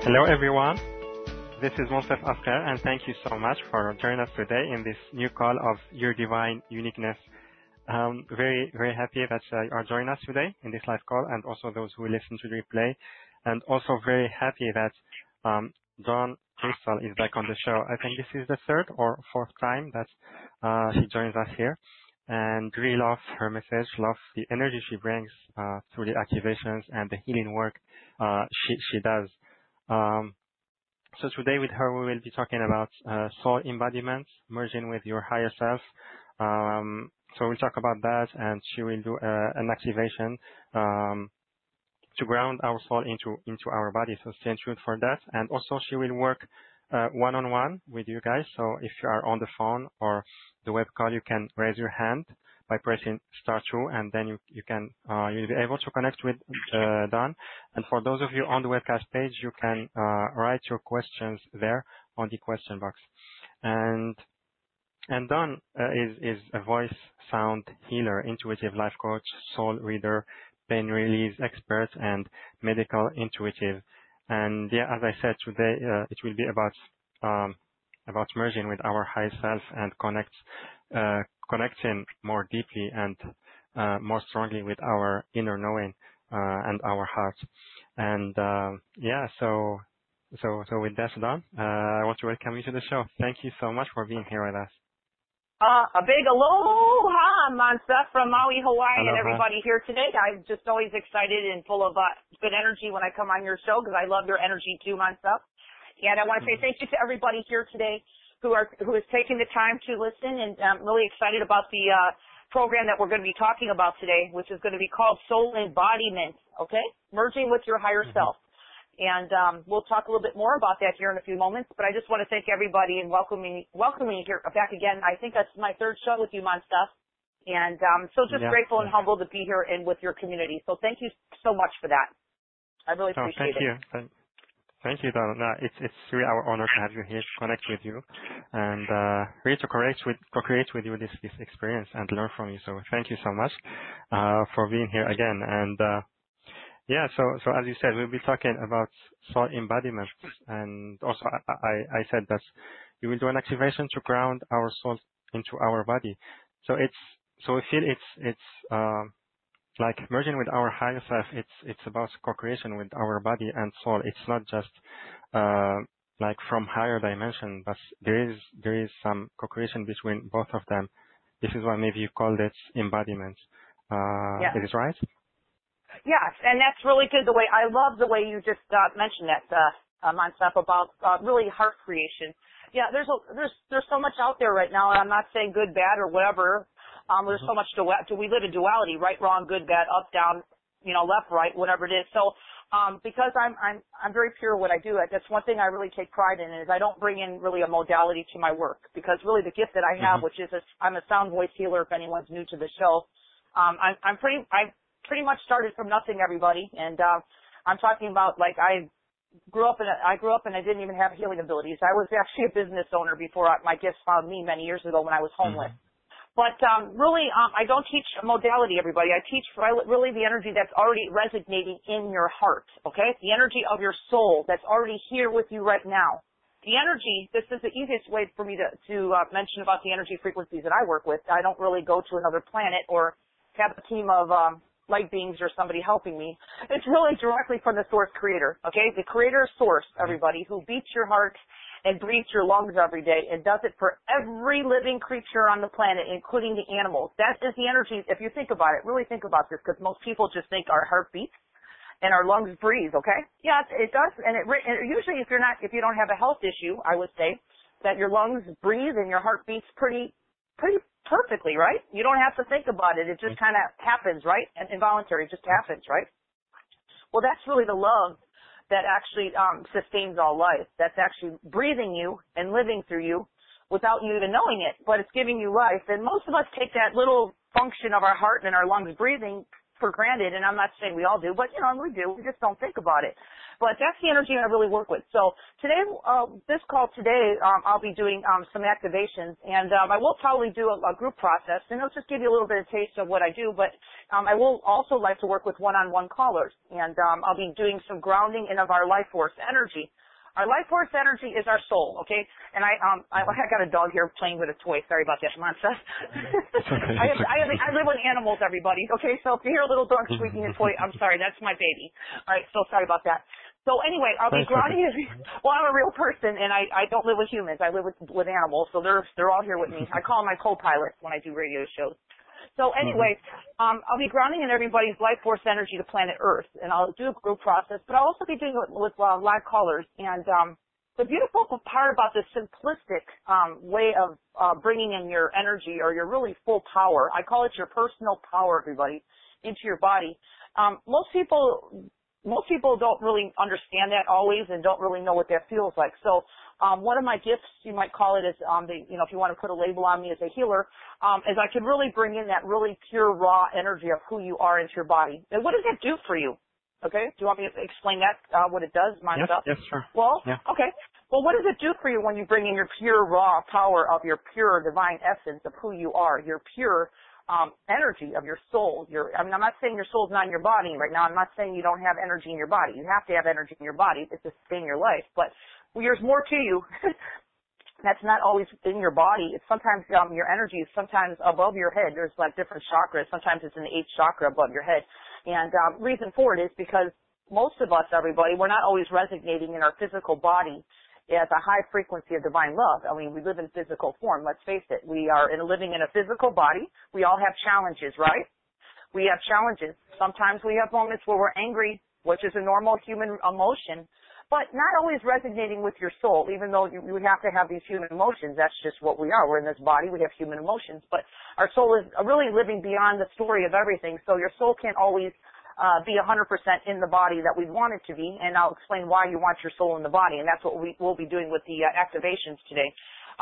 Hello everyone, this is Monsef Asker and thank you so much for joining us today in this new call of Your Divine Uniqueness. Very, very happy that you are joining us today in this live call and also those who listen to the replay, and also very happy that Dawn Crystal is back on the show. I think this is the third or fourth time that she joins us here, and really love her message, love the energy she brings through the activations and the healing work she does. So today with her we will be talking about soul embodiment, merging with your higher self. So we'll talk about that, and she will do an activation to ground our soul into our body. So stay tuned for that. And also she will work one-on-one with you guys. So if you are on the phone or the web call, you can raise your hand by pressing *2, and then you'll be able to connect with Dawn. And for those of you on the webcast page, you can write your questions there on the question box. And Dawn is a voice sound healer, intuitive life coach, soul reader, pain release expert, and medical intuitive. And yeah, as I said, today it will be about merging with our high self and connecting more deeply and more strongly with our inner knowing and our heart. And yeah, so with that done, I want to welcome you to the show. Thank you so much for being here with us. A big aloha, Monsef from Maui, Hawaii, Aloha. And everybody here today. I'm just always excited and full of good energy when I come on your show because I love your energy too, Monsef. And I want to say thank you to everybody here today who is taking the time to listen, and I'm really excited about the program that we're going to be talking about today, which is going to be called Soul Embodiment, okay? Merging with your higher self. And we'll talk a little bit more about that here in a few moments, but I just want to thank everybody and welcoming here back again. I think that's my third show with you, Monsef. And so just grateful and humbled to be here and with your community. So thank you so much for that. I really appreciate it. Thank you, Dawn. It's really our honor to have you here, to connect with you, and really to co-create with you this experience and learn from you. So thank you so much for being here again. And yeah, so as you said, we'll be talking about soul embodiment, and also I said that you will do an activation to ground our soul into our body. So we feel it's like merging with our higher self. It's about co-creation with our body and soul. It's not just like from higher dimension, but there is some co-creation between both of them. This is why maybe you called it embodiment. Is it right? Yes, and that's really good. I love the way you just mentioned that, Monsef, about really heart creation. Yeah, there's so much out there right now, and I'm not saying good, bad, or whatever. There's so much we live in duality, right, wrong, good, bad, up, down, left, right, whatever it is. So, because I'm very pure what I do, that's one thing I really take pride in is I don't bring in really a modality to my work, because really the gift that I have, which is I'm a sound voice healer. If anyone's new to the show, I pretty much started from nothing, everybody, and I'm talking about like I grew up and I didn't even have healing abilities. I was actually a business owner before my gifts found me many years ago when I was homeless. But really, I don't teach modality, everybody. I teach really the energy that's already resonating in your heart, okay? The energy of your soul that's already here with you right now. The energy, this is the easiest way for me to mention about the energy frequencies that I work with. I don't really go to another planet or have a team of light beings or somebody helping me. It's really directly from the source creator, okay? The creator source, everybody, who beats your heart and breathes your lungs every day and does it for every living creature on the planet, including the animals. That is the energy. If you think about it, really think about this, because most people just think our heart beats and our lungs breathe, okay? Yeah, it does. And usually if you don't have a health issue, I would say that your lungs breathe and your heart beats pretty perfectly, right? You don't have to think about it. It just kind of happens, right? And involuntary, it just happens, right? Well, that's really the love that actually sustains all life. That's actually breathing you and living through you without you even knowing it, but it's giving you life. And most of us take that little function of our heart and our lungs breathing for granted, and I'm not saying we all do, but, we do. We just don't think about it. But that's the energy I really work with. So today, this call today, I'll be doing some activations, and I will probably do a group process, and it'll just give you a little bit of taste of what I do, but I will also like to work with one-on-one callers, and I'll be doing some grounding in of our life force energy. Our life force energy is our soul, okay? And I got a dog here playing with a toy. Sorry about that, Monsa. Okay, I live with animals, everybody, okay? So if you hear a little dog squeaking a toy, I'm sorry, that's my baby. All right, so sorry about that. So anyway, I'll be grounding. Well, I'm a real person, and I don't live with humans. I live with animals, so they're all here with me. I call them my co-pilots when I do radio shows. So anyway, I'll be grounding in everybody's life force energy to planet Earth, and I'll do a group process, but I'll also be doing it with live callers. And the beautiful part about this simplistic way of bringing in your energy or your really full power, I call it your personal power, everybody, into your body. Most people don't really understand that always and don't really know what that feels like. So one of my gifts, you might call it, is if you want to put a label on me as a healer, is I can really bring in that really pure, raw energy of who you are into your body. And what does that do for you? Okay? Do you want me to explain that, what it does, my stuff? Yes, sure. Well, yeah. Okay. Well, what does it do for you when you bring in your pure, raw power of your pure divine essence of who you are, your pure energy of your soul? I'm not saying your soul's not in your body right now. I'm not saying you don't have energy in your body. You have to have energy in your body to sustain your life. But there's more to you. That's not always in your body. It's sometimes your energy is sometimes above your head. There's like different chakras. Sometimes it's in the 8th chakra above your head. And reason for it is because most of us, everybody, we're not always resonating in our physical body as a high frequency of divine love. I mean, we live in physical form. Let's face it. We are living in a physical body. We all have challenges, right? We have challenges. Sometimes we have moments where we're angry, which is a normal human emotion, but not always resonating with your soul, even though you have to have these human emotions. That's just what we are. We're in this body. We have human emotions. But our soul is really living beyond the story of everything. So your soul can't always be 100% in the body that we want it to be. And I'll explain why you want your soul in the body. And that's what we'll be doing with the activations today.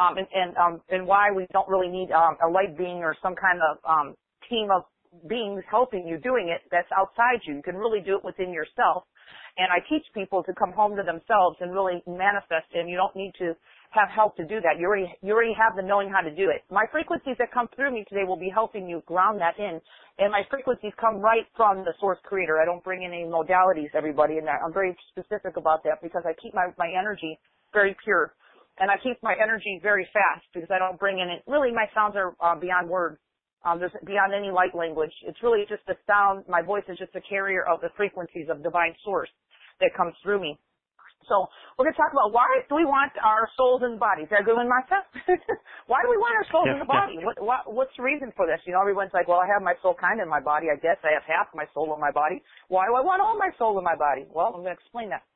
And why we don't really need a light being or some kind of team of beings helping you doing it that's outside you. You can really do it within yourself. And I teach people to come home to themselves and really manifest, and you don't need to have help to do that. You already have the knowing how to do it. My frequencies that come through me today will be helping you ground that in, and my frequencies come right from the source creator. I don't bring in any modalities, everybody, and I'm very specific about that because I keep my energy very pure, and I keep my energy very fast because I don't bring in it. Really, my sounds are beyond words. There's beyond any light language. It's really just a sound. My voice is just a carrier of the frequencies of divine source that comes through me. So we're going to talk about why do we want our souls in the body. Is that a good one, Martha? Why do we want our souls in the body? What's the reason for this? Everyone's like, well, I have my soul kind of in my body. I guess I have half my soul in my body. Why do I want all my soul in my body? Well, I'm going to explain that.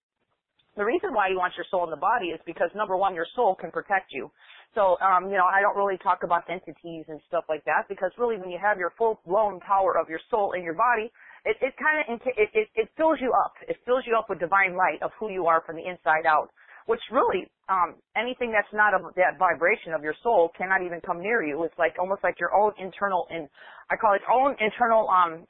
The reason why you want your soul in the body is because, number one, your soul can protect you. So, I don't really talk about entities and stuff like that because really when you have your full-blown power of your soul in your body, it fills you up. It fills you up with divine light of who you are from the inside out, which really, anything that's not of that vibration of your soul cannot even come near you. It's like almost like your own internal, and I call it own internal,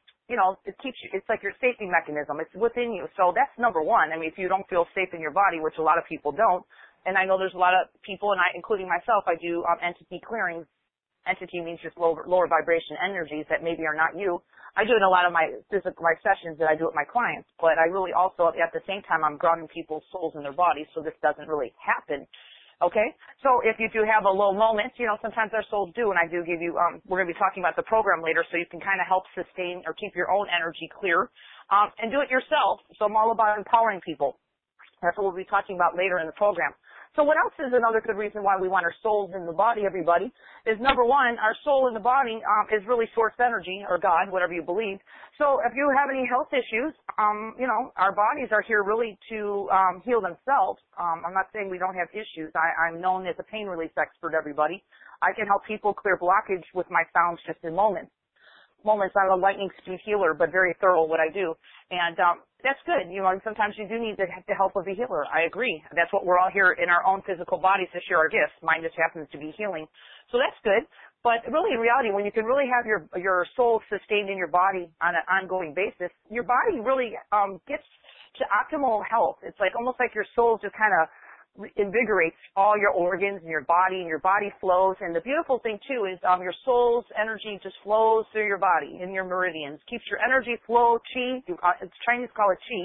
it keeps you, it's like your safety mechanism. It's within you. So that's number one. I mean, if you don't feel safe in your body, which a lot of people don't, and I know there's a lot of people, and including myself, I do entity clearings. Entity means just lower vibration energies that maybe are not you. I do it in a lot of my sessions that I do with my clients, but I really also, at the same time, I'm grounding people's souls in their bodies, so this doesn't really happen. Okay? So if you do have a low moment, sometimes our souls do, and I do give you, we're going to be talking about the program later, so you can kind of help sustain or keep your own energy clear, and do it yourself. So I'm all about empowering people. That's what we'll be talking about later in the program. So what else is another good reason why we want our souls in the body, everybody, is number one, our soul in the body is really source energy, or God, whatever you believe. So if you have any health issues, our bodies are here really to heal themselves. I'm not saying we don't have issues. I'm known as a pain release expert, everybody. I can help people clear blockage with my sounds just in moments. I'm a lightning speed healer, but very thorough what I do. And that's good. Sometimes you do need the help of a healer. I agree. That's what we're all here in our own physical bodies to share our gifts. Mine just happens to be healing. So that's good. But really, in reality, when you can really have your soul sustained in your body on an ongoing basis, your body really gets to optimal health. It's like almost like your soul just kind of invigorates all your organs and your body flows. And the beautiful thing too is your soul's energy just flows through your body in your meridians, keeps your energy flow, chi, Chinese call it chi,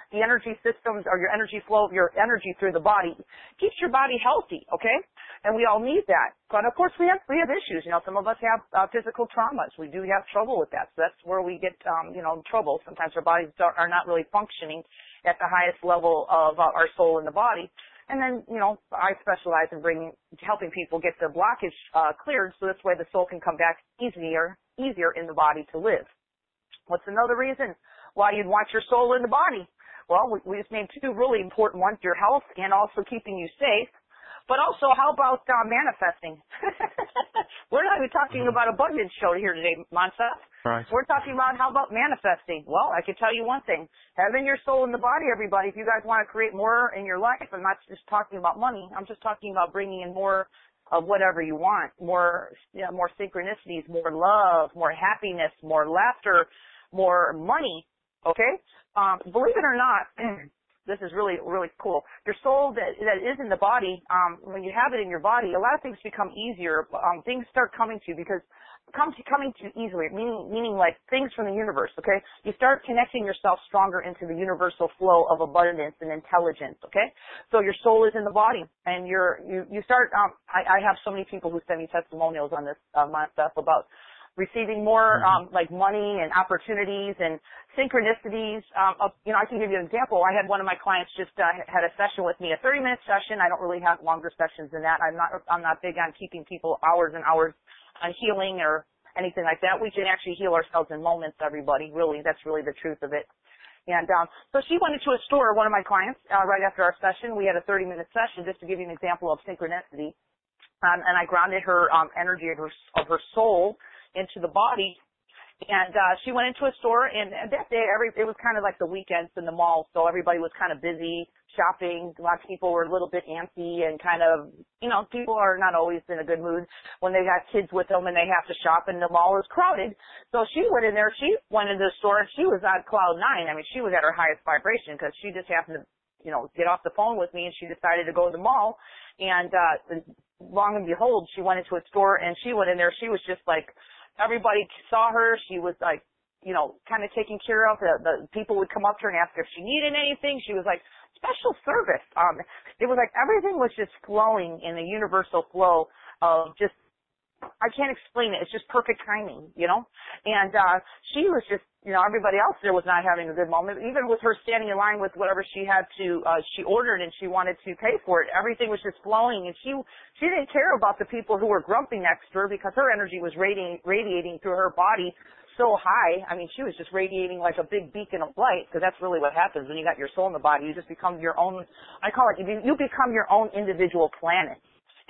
the energy systems or your energy flow of your energy through the body. Keeps your body healthy, okay? And we all need that. But of course we have issues. You know, some of us have physical traumas. We do have trouble with that. So that's where we get, trouble. Sometimes our bodies are not really functioning at the highest level of our soul in the body. And then, I specialize in helping people get the blockage cleared so this way the soul can come back easier in the body to live. What's another reason why you'd want your soul in the body? Well, we just named two really important ones, your health and also keeping you safe. But also, how about manifesting? We're not even talking about abundance show here today, Montse. Right. We're talking about how about manifesting. Well, I can tell you one thing. Having your soul in the body, everybody, if you guys want to create more in your life, I'm not just talking about money. I'm just talking about bringing in more of whatever you want, more synchronicities, more love, more happiness, more laughter, more money, okay? Believe it or not, this is really, really cool. Your soul that is in the body, when you have it in your body, a lot of things become easier. Things start coming to you because coming to you easily, meaning like things from the universe, okay? You start connecting yourself stronger into the universal flow of abundance and intelligence, okay? So your soul is in the body, and you start, I have so many people who send me testimonials on this, my stuff about receiving more, like money and opportunities and synchronicities. I can give you an example. I had one of my clients just had a session with me, a 30-minute session. I don't really have longer sessions than that. I'm not big on keeping people hours and hours on healing or anything like that. We can actually heal ourselves in moments, everybody. Really, that's really the truth of it. And so she went into a store, one of my clients, right after our session. We had a 30-minute session just to give you an example of synchronicity. And I grounded her energy of her soul into the body. And she went into a store, and that day it was kind of like the weekends in the mall, so everybody was kind of busy shopping. A lot of people were a little bit antsy and kind of, people are not always in a good mood when they got kids with them and they have to shop and the mall is crowded. So she went in there, she went into the store, and she was on cloud nine. I mean, she was at her highest vibration because she just happened to, get off the phone with me, and she decided to go to the mall. And long and behold, she went into a store, and she went in there. She was just like, everybody saw her. She was like, kind of taken care of. The people would come up to her and ask her if she needed anything. She was like, special service. It was like everything was just flowing in the universal flow of just, I can't explain it. It's just perfect timing, And she was just, everybody else there was not having a good moment. Even with her standing in line with whatever she had to, she ordered and she wanted to pay for it, everything was just flowing. And she didn't care about the people who were grumpy next to her because her energy was radiating through her body so high. I mean, she was just radiating like a big beacon of light, because that's really what happens when you got your soul in the body. You just become your own, I call it, you become your own individual planet.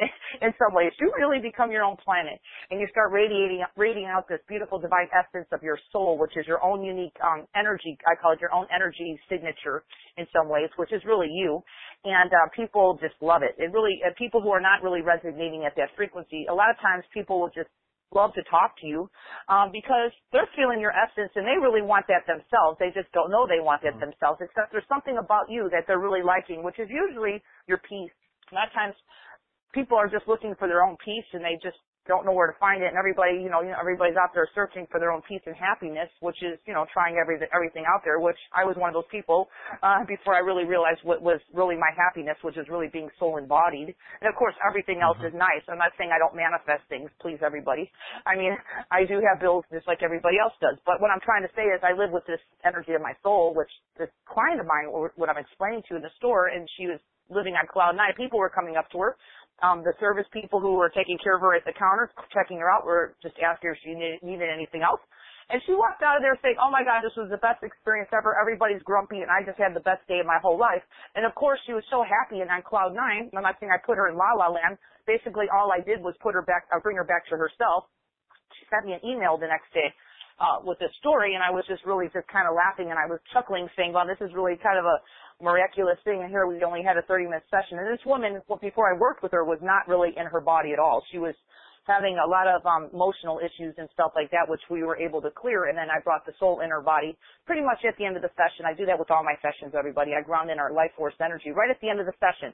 In some ways, you really become your own planet, and you start radiating out this beautiful divine essence of your soul, which is your own unique energy. I call it your own energy signature in some ways, which is really you. And people just love it. It really, people who are not really resonating at that frequency, a lot of times people will just love to talk to you because they're feeling your essence, and they really want that themselves. They just don't know they want that themselves, except there's something about you that they're really liking, which is usually your peace. A lot of times people are just looking for their own peace, and they just don't know where to find it. And everybody, everybody's out there searching for their own peace and happiness, which is, trying everything out there, which I was one of those people before I really realized what was really my happiness, which is really being soul embodied. And of course, everything else is nice. I'm not saying I don't manifest things, please everybody. I mean, I do have bills just like everybody else does. But what I'm trying to say is I live with this energy of my soul, which this client of mine, what I'm explaining to in the store, and she was living on cloud nine. People were coming up to her. The service people who were taking care of her at the counter, checking her out, were just asking her if she needed anything else. And she walked out of there saying, oh my God, this was the best experience ever. Everybody's grumpy, and I just had the best day of my whole life. And of course, she was so happy and on cloud nine. I'm not saying I put her in La La Land. Basically, all I did was bring her back to herself. She sent me an email the next day with this story, and I was just really just kind of laughing, and I was chuckling, saying, well, this is really kind of a miraculous thing, and here we only had a 30-minute session. And this woman, before I worked with her, was not really in her body at all. She was having a lot of emotional issues and stuff like that, which we were able to clear, and then I brought the soul in her body pretty much at the end of the session. I do that with all my sessions, everybody. I ground in our life force energy right at the end of the session.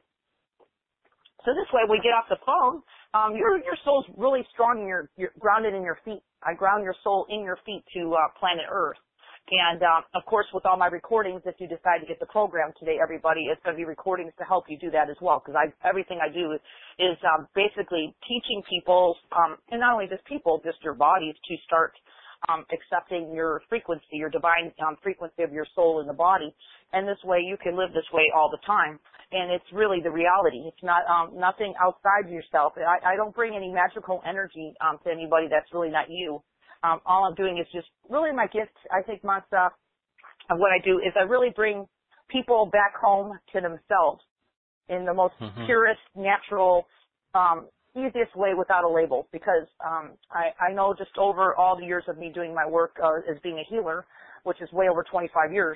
So this way, we get off the phone, your soul's really strong, and you're grounded in your feet. I ground your soul in your feet to planet Earth. And, of course, with all my recordings, if you decide to get the program today, everybody, it's going to be recordings to help you do that as well, because everything I do is basically teaching people, and not only just people, just your bodies, to start accepting your frequency, your divine frequency of your soul in the body. And this way you can live this way all the time. And it's really the reality. It's not nothing outside yourself. I don't bring any magical energy to anybody that's really not you. All I'm doing is just really my gift, I think, Mansa, of what I do is I really bring people back home to themselves in the most purest, natural, easiest way without a label, because I know just over all the years of me doing my work as being a healer, which is way over 25 years,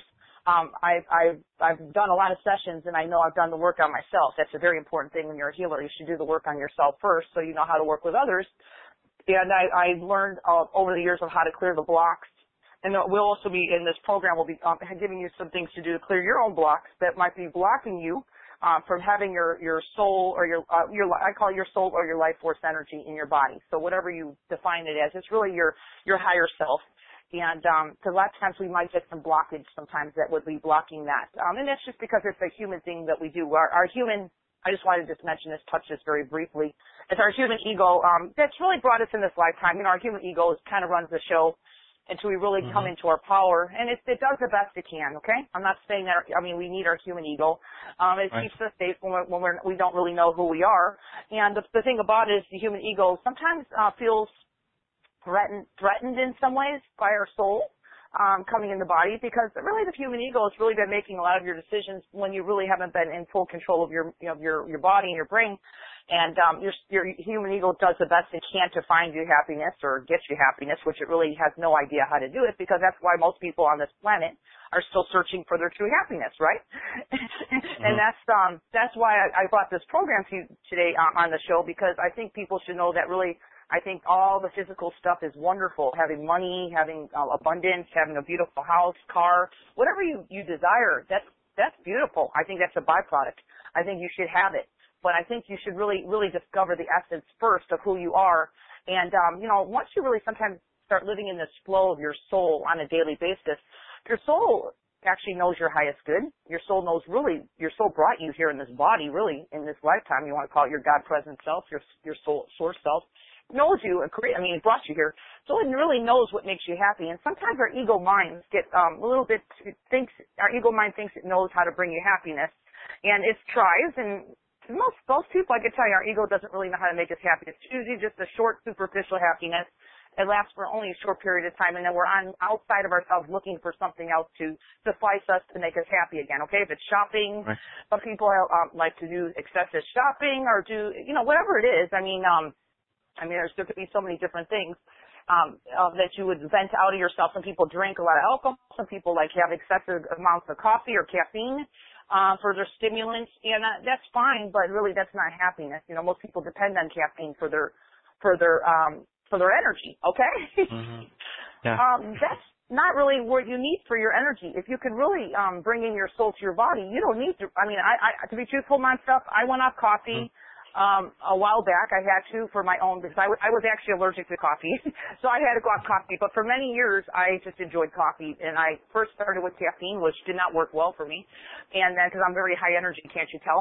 I've done a lot of sessions, and I know I've done the work on myself. That's a very important thing when you're a healer. You should do the work on yourself first so you know how to work with others. And I learned over the years of how to clear the blocks. And we'll also be, in this program, we'll be giving you some things to do to clear your own blocks that might be blocking you from having your soul or I call it your soul or your life force energy in your body. So whatever you define it as, it's really your higher self. And so a lot of times we might get some blockage sometimes that would be blocking that. And that's just because it's a human thing that we do. Our human, I just wanted to just mention this, touch this very briefly. It's our human ego that's really brought us in this lifetime. You know, our human ego kind of runs the show until we really come into our power. And it does the best it can, okay? I'm not saying that, we need our human ego. It keeps us safe when we don't really know who we are. And the thing about it is the human ego sometimes feels threatened in some ways by our soul coming in the body, because really the human ego has really been making a lot of your decisions when you really haven't been in full control of your body and your brain. And your human ego does the best it can to find you happiness or get you happiness, which it really has no idea how to do it, because that's why most people on this planet are still searching for their true happiness, right? And that's why I brought this program to you today on the show, because I think people should know that really, I think all the physical stuff is wonderful. Having money, having abundance, having a beautiful house, car, whatever you desire, that's beautiful. I think that's a byproduct. I think you should have it. But I think you should really, really discover the essence first of who you are. And, once you really sometimes start living in this flow of your soul on a daily basis, your soul actually knows your highest good. Your soul knows your soul brought you here in this body, really, in this lifetime. You want to call it your God-present self, your soul, source self. Knows you and it brought you here. So it really knows what makes you happy. And sometimes our ego minds get our ego mind thinks it knows how to bring you happiness. And it tries, and most people, I can tell you, our ego doesn't really know how to make us happy. It's usually just a short, superficial happiness. It lasts for only a short period of time, and then we're outside of ourselves looking for something else to suffice us to make us happy again, okay? If it's shopping, some people like to do excessive shopping or do, whatever it is. There could be so many different things that you would vent out of yourself. Some people drink a lot of alcohol. Some people have excessive amounts of coffee or caffeine for their stimulants, and that's fine. But really, that's not happiness. Most people depend on caffeine for their energy. Okay, that's not really what you need for your energy. If you can really bring in your soul to your body, you don't need to. To be truthful, myself, I went off coffee. A while back, I had to for my own, because I was actually allergic to coffee, so I had to go off coffee. But for many years, I just enjoyed coffee, and I first started with caffeine, which did not work well for me, and then because I'm very high energy, can't you tell?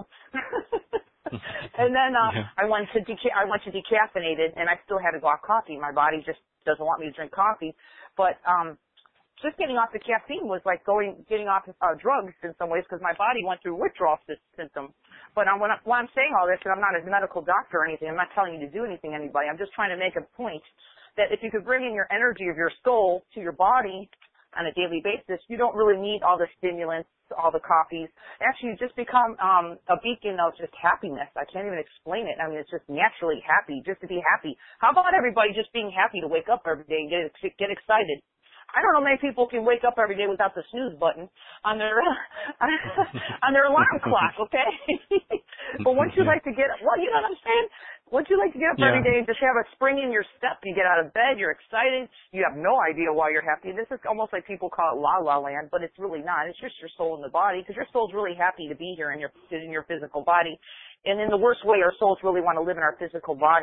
And then I went to decaffeinated, and I still had to go off coffee. My body just doesn't want me to drink coffee, but just getting off the caffeine was like getting off drugs in some ways, because my body went through withdrawal symptoms. But when I'm saying all this, and I'm not a medical doctor or anything, I'm not telling you to do anything, anybody. I'm just trying to make a point that if you could bring in your energy of your soul to your body on a daily basis, you don't really need all the stimulants, all the coffees. Actually, you just become a beacon of just happiness. I can't even explain it. It's just naturally happy, just to be happy. How about everybody just being happy to wake up every day and get excited? I don't know many people can wake up every day without the snooze button on their alarm clock, okay? But wouldn't you like to get, you know what I'm saying? Wouldn't you like to get up every day and just have a spring in your step? You get out of bed, you're excited, you have no idea why you're happy. This is almost like people call it la la land, but it's really not. It's just your soul in the body, because your soul's really happy to be here in your physical body. And in the worst way, our souls really want to live in our physical body.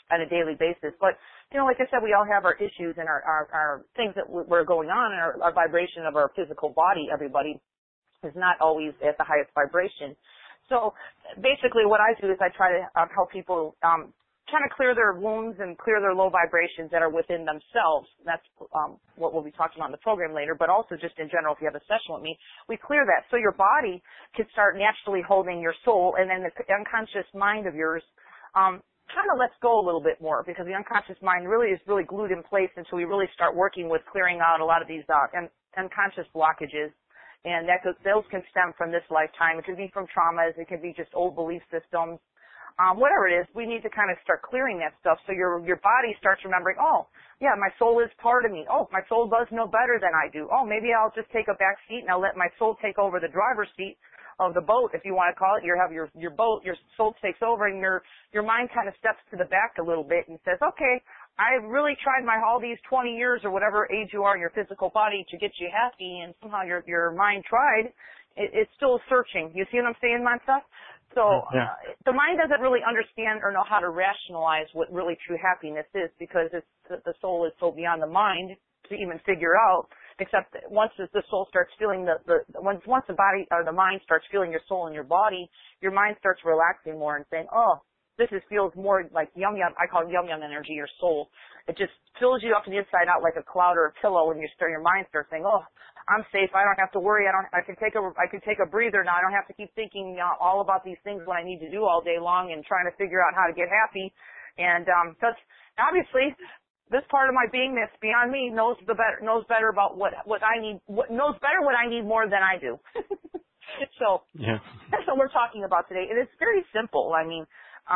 on a daily basis. But, like I said, we all have our issues and our things that we're going on, and our vibration of our physical body, everybody, is not always at the highest vibration. So basically what I do is I try to help people kind of clear their wounds and clear their low vibrations that are within themselves. That's what we'll be talking about in the program later, but also just in general, if you have a session with me, we clear that so your body can start naturally holding your soul, and then the unconscious mind of yours kind of lets go a little bit more, because the unconscious mind really is really glued in place until we really start working with clearing out a lot of these unconscious blockages. And those can stem from this lifetime. It could be from traumas. It could be just old belief systems. Whatever it is, we need to kind of start clearing that stuff so your body starts remembering, oh, yeah, my soul is part of me. Oh, my soul does know better than I do. Oh, maybe I'll just take a back seat and I'll let my soul take over the driver's seat of the boat, if you want to call it. You have your boat, your soul takes over, and your mind kind of steps to the back a little bit and says, okay, I really tried all these 20 years or whatever age you are in your physical body to get you happy, and somehow your mind tried. It's still searching. You see what I'm saying, Mansa? So the mind doesn't really understand or know how to rationalize what really true happiness is, because the soul is so beyond the mind to even figure out. Except that once the soul starts feeling once the body or the mind starts feeling your soul in your body, your mind starts relaxing more and saying, oh, this feels more like yum yum. I call it yum yum energy, your soul. It just fills you up from the inside out like a cloud or a pillow, and your mind starts saying, oh, I'm safe. I don't have to worry. I can take a breather now. I don't have to keep thinking all about these things what I need to do all day long and trying to figure out how to get happy. And because obviously this part of my being that's beyond me knows better about what I need, knows better what I need more than I do. So that's what we're talking about today. And it's very simple. I mean,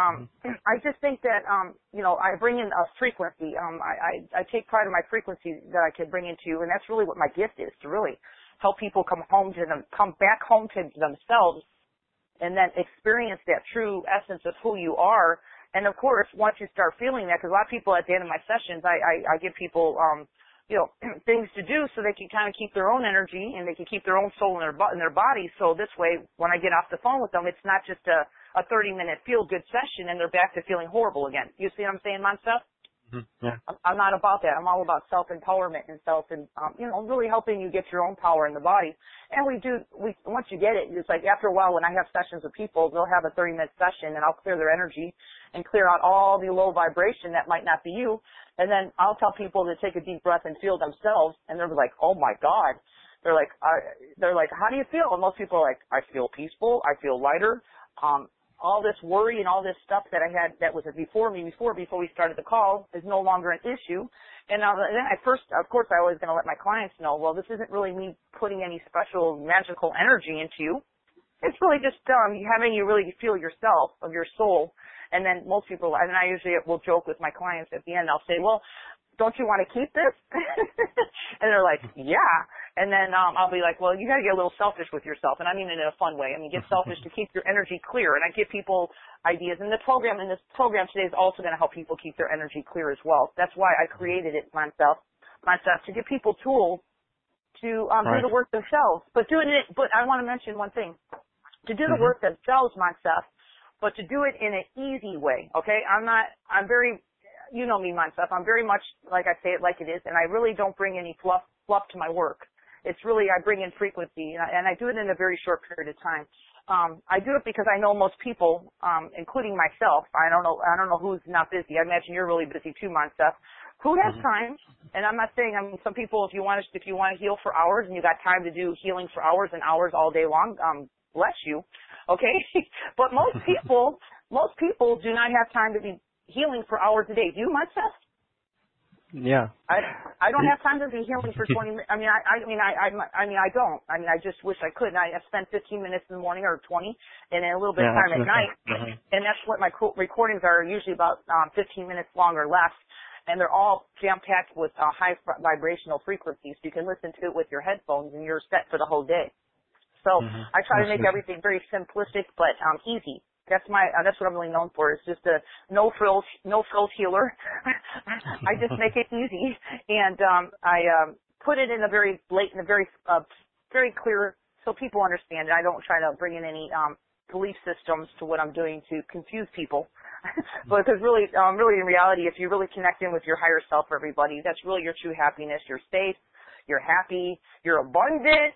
I just think that, I bring in a frequency. I take pride in my frequency that I can bring into you, and that's really what my gift is, to really help people come back home to themselves, and then experience that true essence of who you are. And of course, once you start feeling that, because a lot of people at the end of my sessions, I give people, things to do so they can kind of keep their own energy and they can keep their own soul in their body. So this way, when I get off the phone with them, it's not just a 30-minute feel-good session and they're back to feeling horrible again. You see what I'm saying, Mansa? Yeah. I'm not about that. I'm all about self-empowerment and really helping you get your own power in the body. And once you get it, it's like after a while when I have sessions with people, they'll have a 30-minute session and I'll clear their energy and clear out all the low vibration that might not be you. And then I'll tell people to take a deep breath and feel themselves, and they're like, oh my God. They're like, how do you feel? And most people are like, I feel peaceful. I feel lighter. All this worry and all this stuff that I had that was before we started the call is no longer an issue. And then at first, of course, I was going to let my clients know, well, this isn't really me putting any special magical energy into you. It's really just having you really feel yourself, of your soul. And then most people, and I usually will joke with my clients at the end, I'll say, well, don't you want to keep this? And they're like, yeah. And then I'll be like, well, you got to get a little selfish with yourself. And I mean it in a fun way. I mean, get selfish to keep your energy clear. And I give people ideas. And this program today is also going to help people keep their energy clear as well. That's why I created it myself, to give people tools to do the work themselves. But I want to mention one thing. To do the work themselves, myself, but to do it in an easy way, okay? I'm very, you know me, myself. I'm very much like I say it like it is, and I really don't bring any fluff to my work. It's really, I bring in frequency, and I do it in a very short period of time. I do it because I know most people, including myself. I don't know who's not busy. I imagine you're really busy too, myself. Who has time? And I'm not saying, some people, if you want to heal for hours and you got time to do healing for hours and hours all day long, bless you. Okay? But most people do not have time to be healing for hours a day. Do you, myself? Yeah. I don't have time to be healing for 20 minutes. I don't. I just wish I could. And I spend 15 minutes in the morning or 20 and then a little bit of time at night. And that's what my recordings are, usually about 15 minutes long or less. And they're all jam-packed with high vibrational frequencies. You can listen to it with your headphones and you're set for the whole day. So I try to make everything very simplistic but easy. That's what I'm really known for. It's just a no frills healer. I just make it easy, and I put it in a very blatant, very clear, so people understand it. I don't try to bring in any belief systems to what I'm doing to confuse people. But because really in reality, if you really connect in with your higher self, everybody, that's really your true happiness. You're safe, you're happy, you're abundant,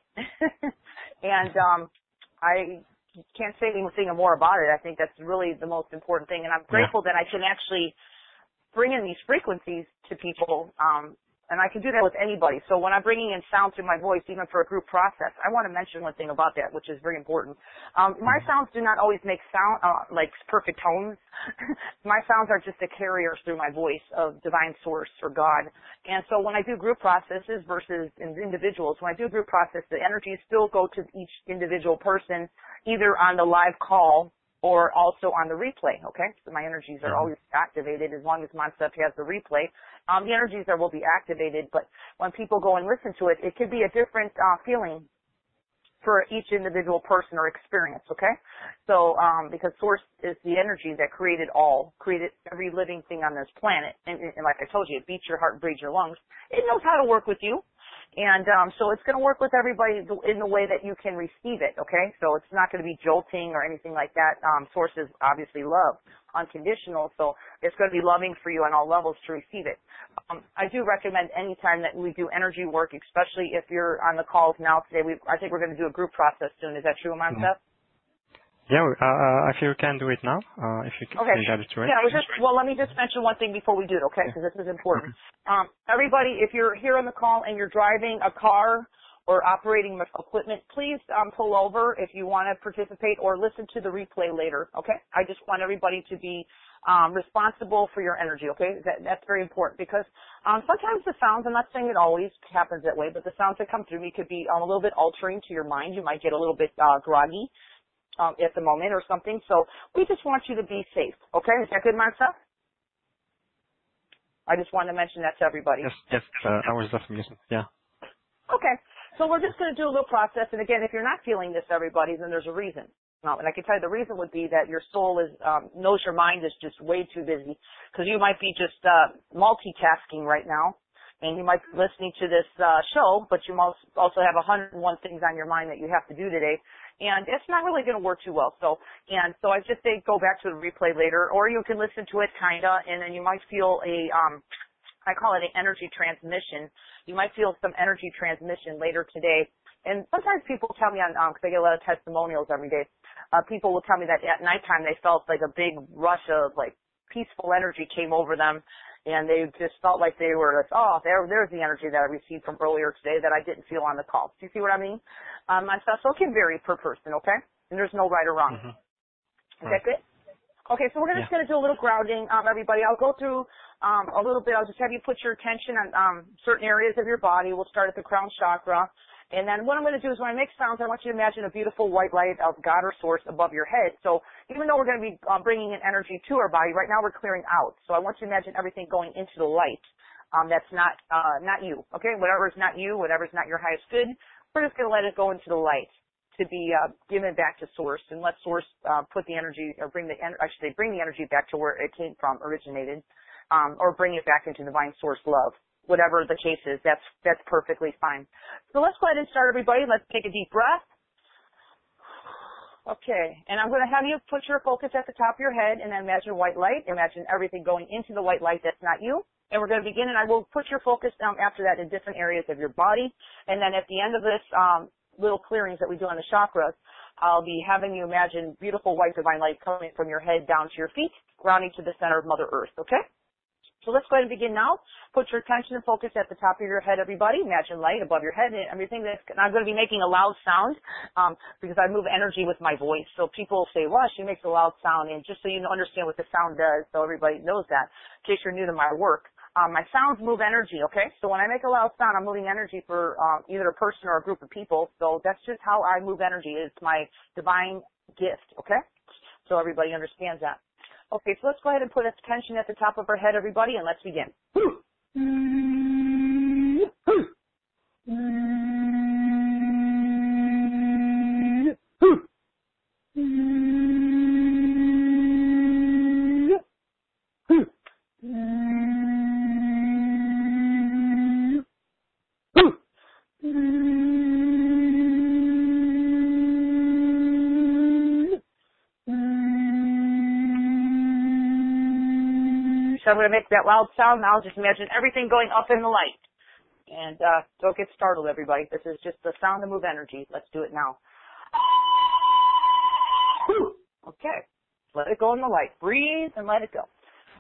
and I can't say anything more about it. I think that's really the most important thing, and I'm grateful that I can actually bring in these frequencies to people, and I can do that with anybody. So when I'm bringing in sound through my voice, even for a group process, I want to mention one thing about that, which is very important. My sounds do not always make sound like perfect tones. My sounds are just a carrier through my voice of divine source or God. And so when I do group processes versus individuals, when I do a group process, the energies still go to each individual person, either on the live call or also on the replay, okay? So my energies are always activated as long as Montsev has the replay. The energies will be activated, but when people go and listen to it, it could be a different feeling for each individual person or experience, okay? So, because Source is the energy that created every living thing on this planet. And like I told you, it beats your heart and breathes your lungs. It knows how to work with you. And so it's going to work with everybody in the way that you can receive it, okay? So it's not going to be jolting or anything like that. Source is obviously love, unconditional, so it's going to be loving for you on all levels to receive it. I do recommend any time that we do energy work, especially if you're on the calls now today. I think we're going to do a group process soon. Is that true, Montsev? Yeah, if you can do it now, if you can get it right. Yeah, let me just mention one thing before we do it, okay, because this is important. Everybody, if you're here on the call and you're driving a car or operating equipment, please pull over if you want to participate or listen to the replay later, okay? I just want everybody to be responsible for your energy, okay? That's very important because sometimes the sounds, I'm not saying it always happens that way, but the sounds that come through me could be a little bit altering to your mind. You might get a little bit groggy at the moment or something. So we just want you to be safe. Okay? Is that good, Montsev? I just wanted to mention that to everybody. Yes. I was just listening. Yeah. Okay. So we're just going to do a little process. And again, if you're not feeling this, everybody, then there's a reason. And I can tell you the reason would be that your soul knows your mind is just way too busy because you might be just multitasking right now. And you might be listening to this show, but you must also have 101 things on your mind that you have to do today. And it's not really going to work too well. So I just say go back to the replay later, or you can listen to it kinda, and then you might feel I call it an energy transmission. You might feel some energy transmission later today. And sometimes people tell me because I get a lot of testimonials every day, people will tell me that at nighttime they felt like a big rush of like peaceful energy came over them. And they just felt like they were, there's the energy that I received from earlier today that I didn't feel on the call. Do you see what I mean? So it can vary per person, okay? And there's no right or wrong. Is that good? Okay, so we're just going to do a little grounding, everybody. I'll go through a little bit. I'll just have you put your attention on certain areas of your body. We'll start at the crown chakra. And then what I'm going to do is when I make sounds, I want you to imagine a beautiful white light of God or Source above your head. So even though we're going to be bringing in energy to our body, right now we're clearing out. So I want you to imagine everything going into the light. That's not you, okay? Whatever is not you, whatever is not your highest good, we're just going to let it go into the light to be given back to Source and let Source put the energy, or bring the energy back to where it came from, originated, or bring it back into divine Source love. Whatever the case is, that's perfectly fine. So let's go ahead and start, everybody. Let's take a deep breath. Okay, and I'm going to have you put your focus at the top of your head and then imagine white light. Imagine everything going into the white light that's not you. And we're going to begin, and I will put your focus after that in different areas of your body. And then at the end of this little clearings that we do on the chakras, I'll be having you imagine beautiful white divine light coming from your head down to your feet, grounding to the center of Mother Earth, okay? So let's go ahead and begin now. Put your attention and focus at the top of your head, everybody. Imagine light above your head and everything. I'm going to be making a loud sound because I move energy with my voice. So people say, wow, she makes a loud sound. And just so you understand what the sound does, so everybody knows that, in case you're new to my work, my sounds move energy, okay? So when I make a loud sound, I'm moving energy for either a person or a group of people. So that's just how I move energy. It's my divine gift, okay? So everybody understands that. Okay, so let's go ahead and put attention at the top of our head, everybody, and let's begin. I'm going to make that loud sound now. Just imagine everything going up in the light. And don't get startled, everybody. This is just the sound to move energy. Let's do it now. Okay. Let it go in the light. Breathe and let it go.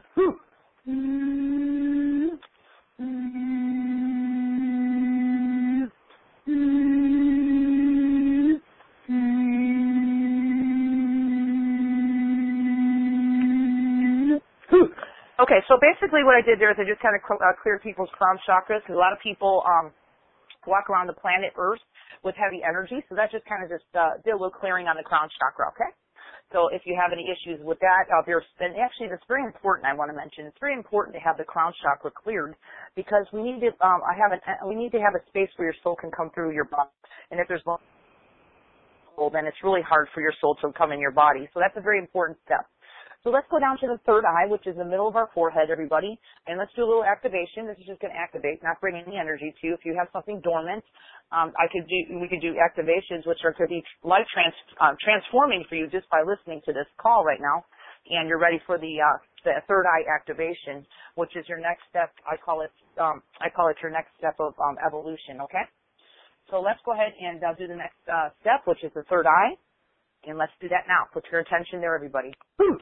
Okay, so basically what I did there is I just kind of cleared people's crown chakras, because a lot of people walk around the planet Earth with heavy energy, so that just kind of just did a little clearing on the crown chakra, okay? So if you have any issues with that, and actually that's very important, I want to mention. It's very important to have the crown chakra cleared, because we need to we need to have a space where your soul can come through your body. And if there's then it's really hard for your soul to come in your body. So that's a very important step. So let's go down to the third eye, which is the middle of our forehead, everybody, and let's do a little activation. This is just going to activate, not bring any energy to you. If you have something dormant, we could do activations, which could be life transforming for you just by listening to this call right now. And you're ready for the third eye activation, which is your next step. I call it your next step of evolution. Okay. So let's go ahead and do the next step, which is the third eye, and let's do that now. Put your attention there, everybody.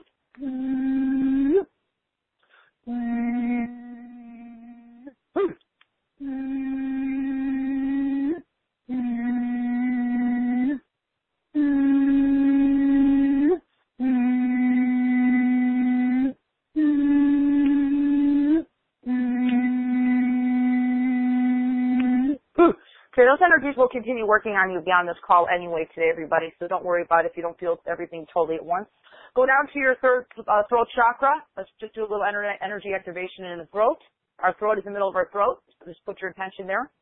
Okay, those energies will continue working on you beyond this call anyway today, everybody, so don't worry about it if you don't feel everything totally at once. Go down to your third throat chakra. Let's just do a little energy activation in the throat. Our throat is the middle of our throat. Just put your attention there.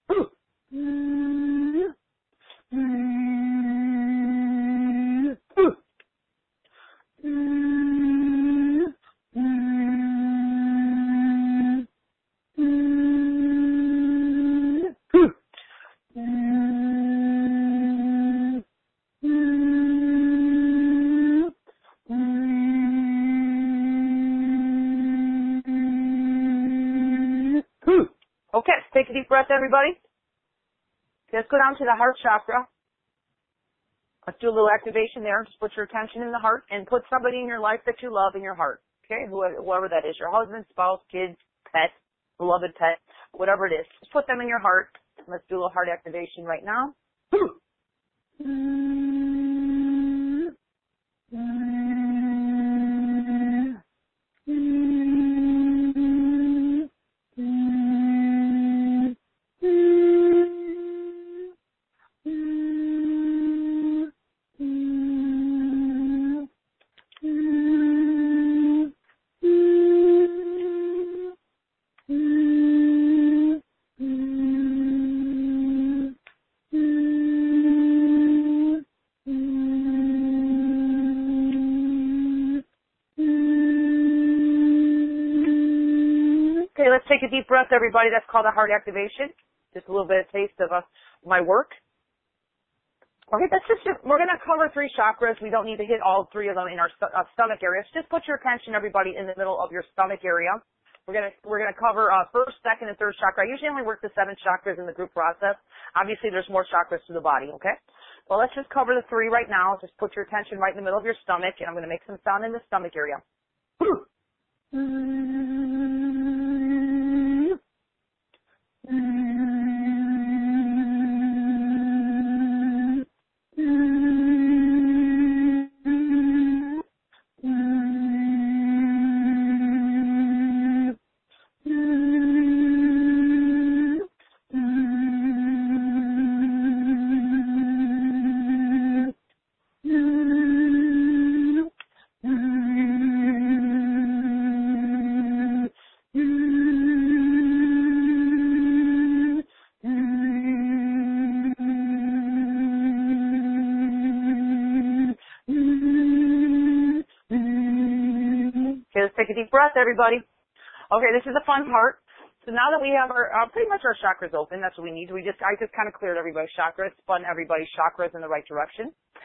Okay, take a deep breath, everybody. Let's go down to the heart chakra. Let's do a little activation there. Just put your attention in the heart and put somebody in your life that you love in your heart. Okay, whoever that is, your husband, spouse, kids, pet, beloved pet, whatever it is. Just put them in your heart. Let's do a little heart activation right now. Let's take a deep breath, everybody. That's called a heart activation. Just a little bit of taste of my work. Okay, we're going to cover 3 chakras. We don't need to hit all 3 of them in our stomach area. Just put your attention, everybody, in the middle of your stomach area. We're going to cover first, second, and third chakra. I usually only work the 7 chakras in the group process. Obviously, there's more chakras to the body. Okay. Well, let's just cover the 3 right now. Just put your attention right in the middle of your stomach, and I'm going to make some sound in the stomach area. Let's take a deep breath, everybody. Okay, this is the fun part. So now that we have our pretty much our chakras open, that's what we need. I just kind of cleared everybody's chakras, spun everybody's chakras in the right direction.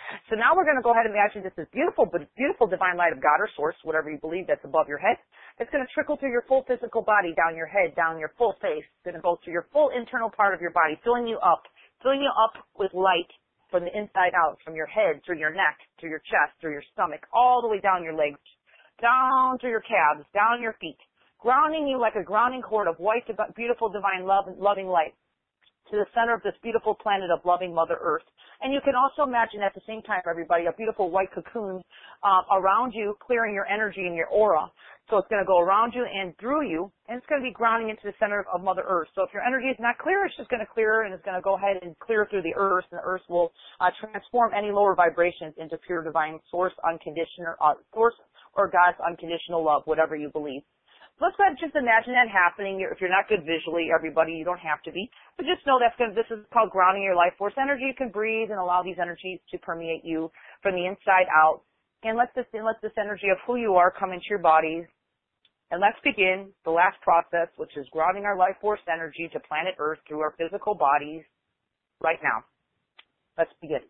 So now we're going to go ahead and imagine this is beautiful, but beautiful divine light of God or source, whatever you believe that's above your head. It's going to trickle through your full physical body, down your head, down your full face. It's going to go through your full internal part of your body, filling you up with light from the inside out, from your head, through your neck, through your chest, through your stomach, all the way down your legs, down through your calves, down your feet, grounding you like a grounding cord of white, beautiful, divine love and loving light to the center of this beautiful planet of loving Mother Earth. And you can also imagine at the same time, everybody, a beautiful white cocoon around you, clearing your energy and your aura. So it's going to go around you and through you, and it's going to be grounding into the center of Mother Earth. So if your energy is not clear, it's just going to clear, and it's going to go ahead and clear through the Earth, and the Earth will transform any lower vibrations into pure divine source, source or God's unconditional love, whatever you believe. Let's just imagine that happening. If you're not good visually, everybody, you don't have to be. But just know this is called grounding your life force energy. You can breathe and allow these energies to permeate you from the inside out. And let this energy of who you are come into your bodies. And let's begin the last process, which is grounding our life force energy to planet Earth through our physical bodies right now. Let's begin.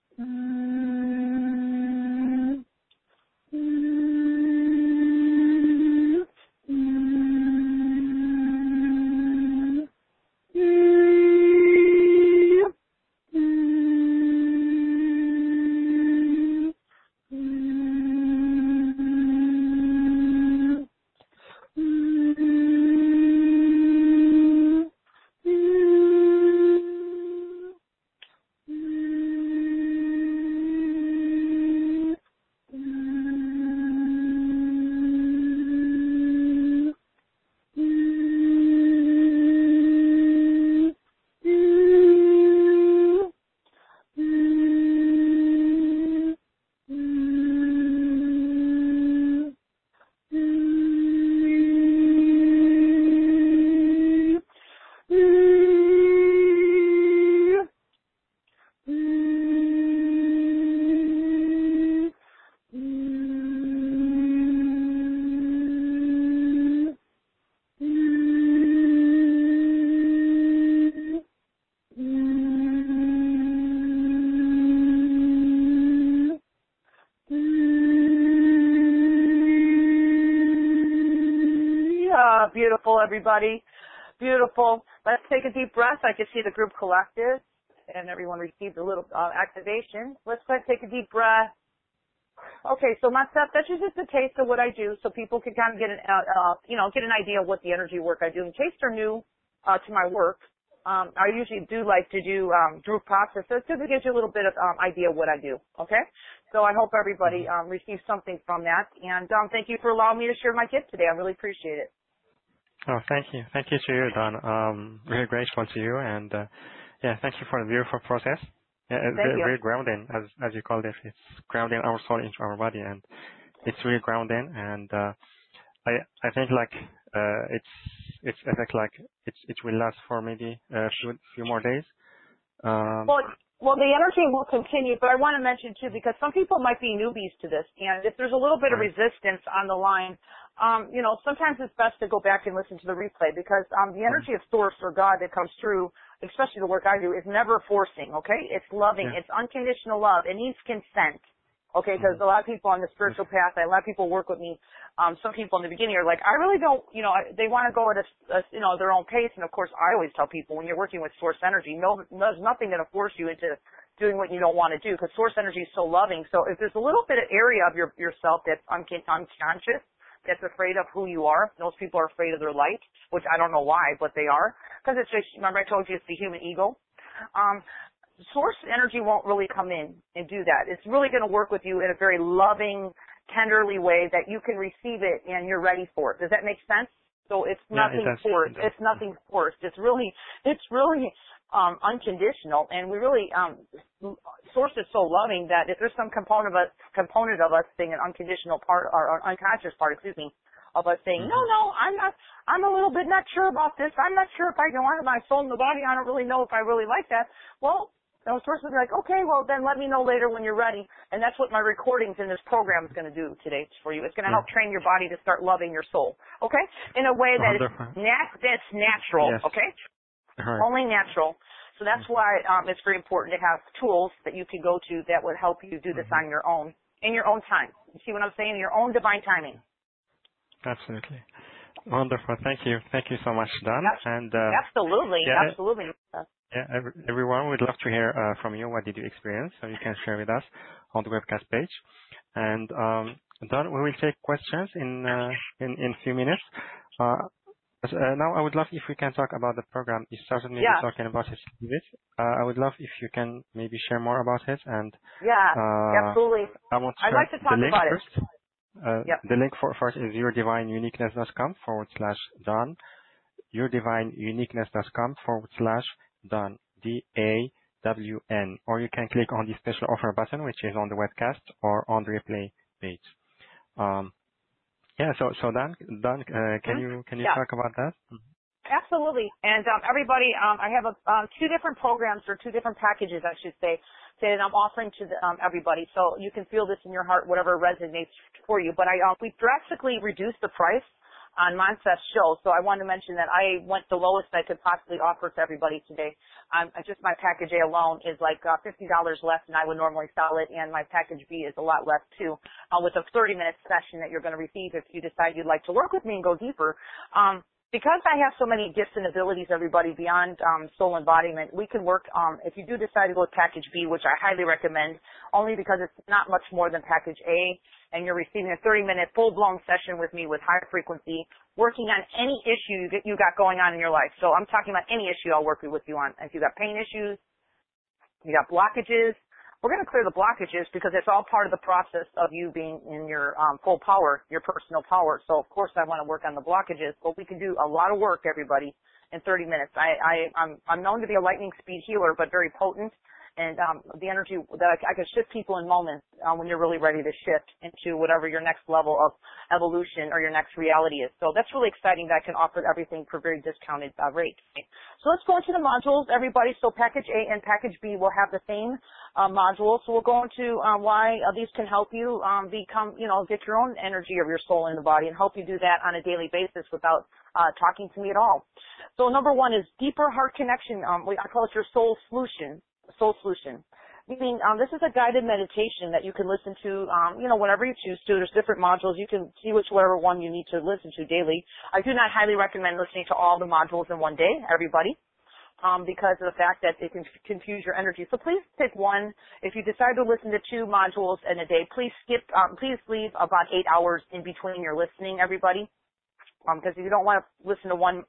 Beautiful, everybody. Beautiful. Let's take a deep breath. I can see the group collected, and everyone received a little activation. Let's go ahead and take a deep breath. Okay, so myself, that's just a taste of what I do, so people can kind of get get an idea of what the energy work I do. In case they're new to my work, I usually do like to do group processes to give you a little bit of idea of what I do. Okay, so I hope everybody receives something from that, and thank you for allowing me to share my gift today. I really appreciate it. Oh, thank you. Thank you to you, Don. Really grateful to you, and thank you for the beautiful process. Yeah, it's very grounding, as you called it. It's grounding our soul into our body, and it's really grounding. And I think it will last for maybe a few more days. Well, the energy will continue, but I want to mention too, because some people might be newbies to this, and if there's a little bit of resistance on the line, sometimes it's best to go back and listen to the replay, because the energy of source or God that comes through, especially the work I do, is never forcing, okay? It's loving. It's unconditional love. It needs consent, okay? Because a lot of people on the spiritual path, a lot of people work with me. Some people in the beginning are like, I really don't, they want to go at their own pace. And of course, I always tell people when you're working with source energy, there's nothing going to force you into doing what you don't want to do, because source energy is so loving. So if there's a little bit of area of yourself that's unconscious, that's afraid of who you are. Most people are afraid of their light, which I don't know why, but they are. Because it's just, remember I told you it's the human ego. Source energy won't really come in and do that. It's really going to work with you in a very loving, tenderly way that you can receive it and you're ready for it. Does that make sense? So it's nothing forced. It's nothing forced. It's really unconditional, and we really source is so loving that if there's some component of us being an unconditional part or unconscious part, of us saying I'm a little bit not sure about this. I'm not sure if I can honor my soul in the body. I don't really know if I really like that. Well, those sources will be like, okay, well then let me know later when you're ready. And that's what my recordings in this program is going to do today for you. It's going to help train your body to start loving your soul, okay? In a way that that's natural, okay? Only natural. So that's why it's very important to have tools that you can go to that would help you do this on your own, in your own time. You see what I'm saying? In your own divine timing. Absolutely. Wonderful. Thank you. Thank you so much, Dawn. And absolutely. Yeah, Absolutely. yeah, everyone would love to hear from you. What did you experience? So you can share with us on the webcast page. And Dawn, we will take questions in few minutes. Now, I would love if we can talk about the program. You started maybe talking about it a bit. I would love if you can maybe share more about it. And absolutely. I'd like to talk about it. First. The link for it is yourdivineuniqueness.com/Dawn, yourdivineuniqueness.com/Dawn, DAWN, or you can click on the special offer button, which is on the webcast or on the replay page. So Dawn, can you talk about that? Absolutely. And everybody, I have two different programs, or two different packages, I should say, that I'm offering to everybody. So you can feel this in your heart, whatever resonates for you. But we drastically reduced the price on Moncef's show. So I wanted to mention that I went the lowest I could possibly offer to everybody today. Just my package A alone is like $50 less than I would normally sell it, and my package B is a lot less too, with a 30-minute session that you're going to receive if you decide you'd like to work with me and go deeper. Because I have so many gifts and abilities, everybody, beyond soul embodiment, we can work, if you do decide to go with package B, which I highly recommend, only because it's not much more than package A, and you're receiving a 30-minute full-blown session with me with high frequency, working on any issue that you got going on in your life. So I'm talking about any issue I'll work with you on. If you got pain issues, you got blockages, we're going to clear the blockages because it's all part of the process of you being in your full power, your personal power. So, of course, I want to work on the blockages, but we can do a lot of work, everybody, in 30 minutes. I'm known to be a lightning speed healer, but very potent. And the energy that I can shift people in moments when you're really ready to shift into whatever your next level of evolution or your next reality is. So that's really exciting that I can offer everything for very discounted rates. So let's go into the modules, everybody. So package A and package B will have the same modules. So we'll go into why these can help you become, get your own energy of your soul in the body and help you do that on a daily basis without talking to me at all. So number one is deeper heart connection. I call it your soul solution. Soul solution, meaning this is a guided meditation that you can listen to, whenever you choose to. There's different modules. You can see whichever one you need to listen to daily. I do not highly recommend listening to all the modules in one day, everybody, because of the fact that it can confuse your energy. So please pick one. If you decide to listen to 2 modules in a day, please please leave about 8 hours in between your listening, everybody. Because if you don't want to listen to one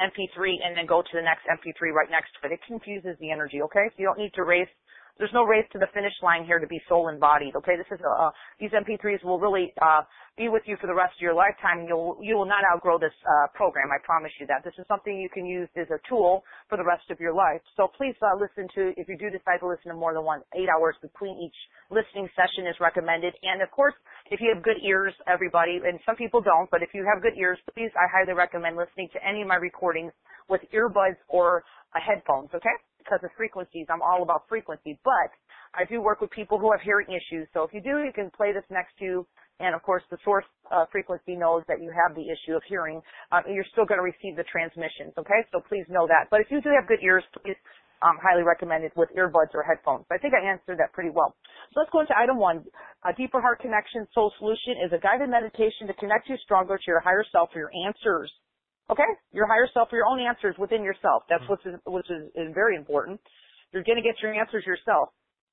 MP3 and then go to the next MP3 right next to it, it confuses the energy, okay? So you don't need to race. There's no race to the finish line here to be soul embodied, okay? This is these MP3s will really be with you for the rest of your lifetime. You will not outgrow this program. I promise you that. This is something you can use as a tool for the rest of your life. So please listen to, if you do decide to listen to more than 8 hours between each listening session is recommended. And of course, if you have good ears, everybody, and some people don't, but if you have good ears, please, I highly recommend listening to any of my recordings with earbuds or headphones, okay? Because of frequencies, I'm all about frequency, but I do work with people who have hearing issues. So if you do, you can play this next to you, and of course the source frequency knows that you have the issue of hearing. You're still going to receive the transmissions, okay? So please know that. But if you do have good ears, please highly recommend it with earbuds or headphones. I think I answered that pretty well. So let's go into item 1. A deeper heart connection soul solution is a guided meditation to connect you stronger to your higher self for your answers. Okay? Your higher self for your own answers within yourself. That's which is very important. You're going to get your answers yourself.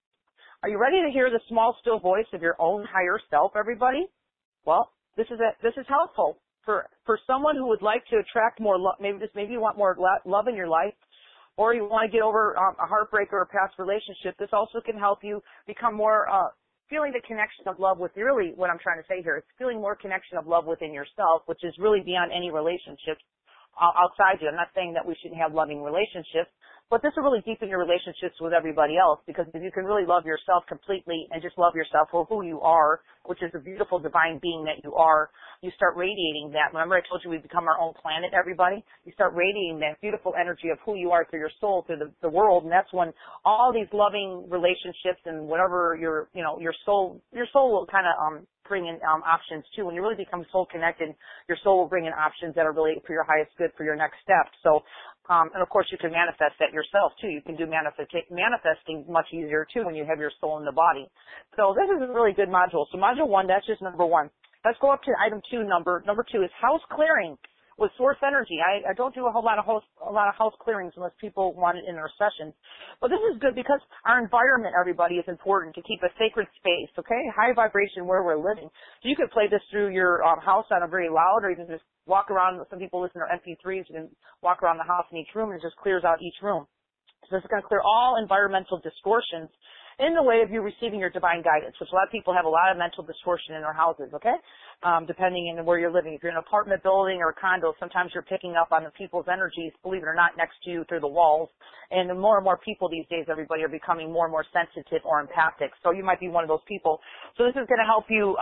Are you ready to hear the small, still voice of your own higher self, everybody? Well, this is helpful for someone who would like to attract more love. Maybe you want more love in your life, or you want to get over a heartbreak or a past relationship. This also can help you become more feeling the connection of love with, really what I'm trying to say here. It's feeling more connection of love within yourself, which is really beyond any relationships outside you. I'm not saying that we shouldn't have loving relationships, but this will really deepen your relationships with everybody else, because if you can really love yourself completely and just love yourself for who you are, which is the beautiful divine being that you are, you start radiating that. Remember I told you we become our own planet, everybody? You start radiating that beautiful energy of who you are through your soul, through the world, and that's when all these loving relationships and whatever your soul will kind of bring in options too. When you really become soul connected, your soul will bring in options that are really for your highest good for your next step. So, and of course you can manifest that yourself too. You can do manifesting much easier too when you have your soul in the body. So this is a really good module. So module 1, that's just number 1. Let's go up to item 2. Number 2 is house clearing with source energy. I don't do a whole lot of house clearings unless people want it in their sessions. But this is good because our environment, everybody, is important to keep a sacred space, okay? High vibration where we're living. So you could play this through your house on a very loud, or you can just walk around. Some people listen to MP3s. You can walk around the house in each room and it just clears out each room. So this is going to clear all environmental distortions in the way of you receiving your divine guidance, which a lot of people have a lot of mental distortion in their houses, okay? Depending on where you're living. If you're in an apartment building or a condo, sometimes you're picking up on the people's energies, believe it or not, next to you through the walls. And more and more people these days, everybody, are becoming more and more sensitive or empathic. So you might be one of those people. So this is going to help you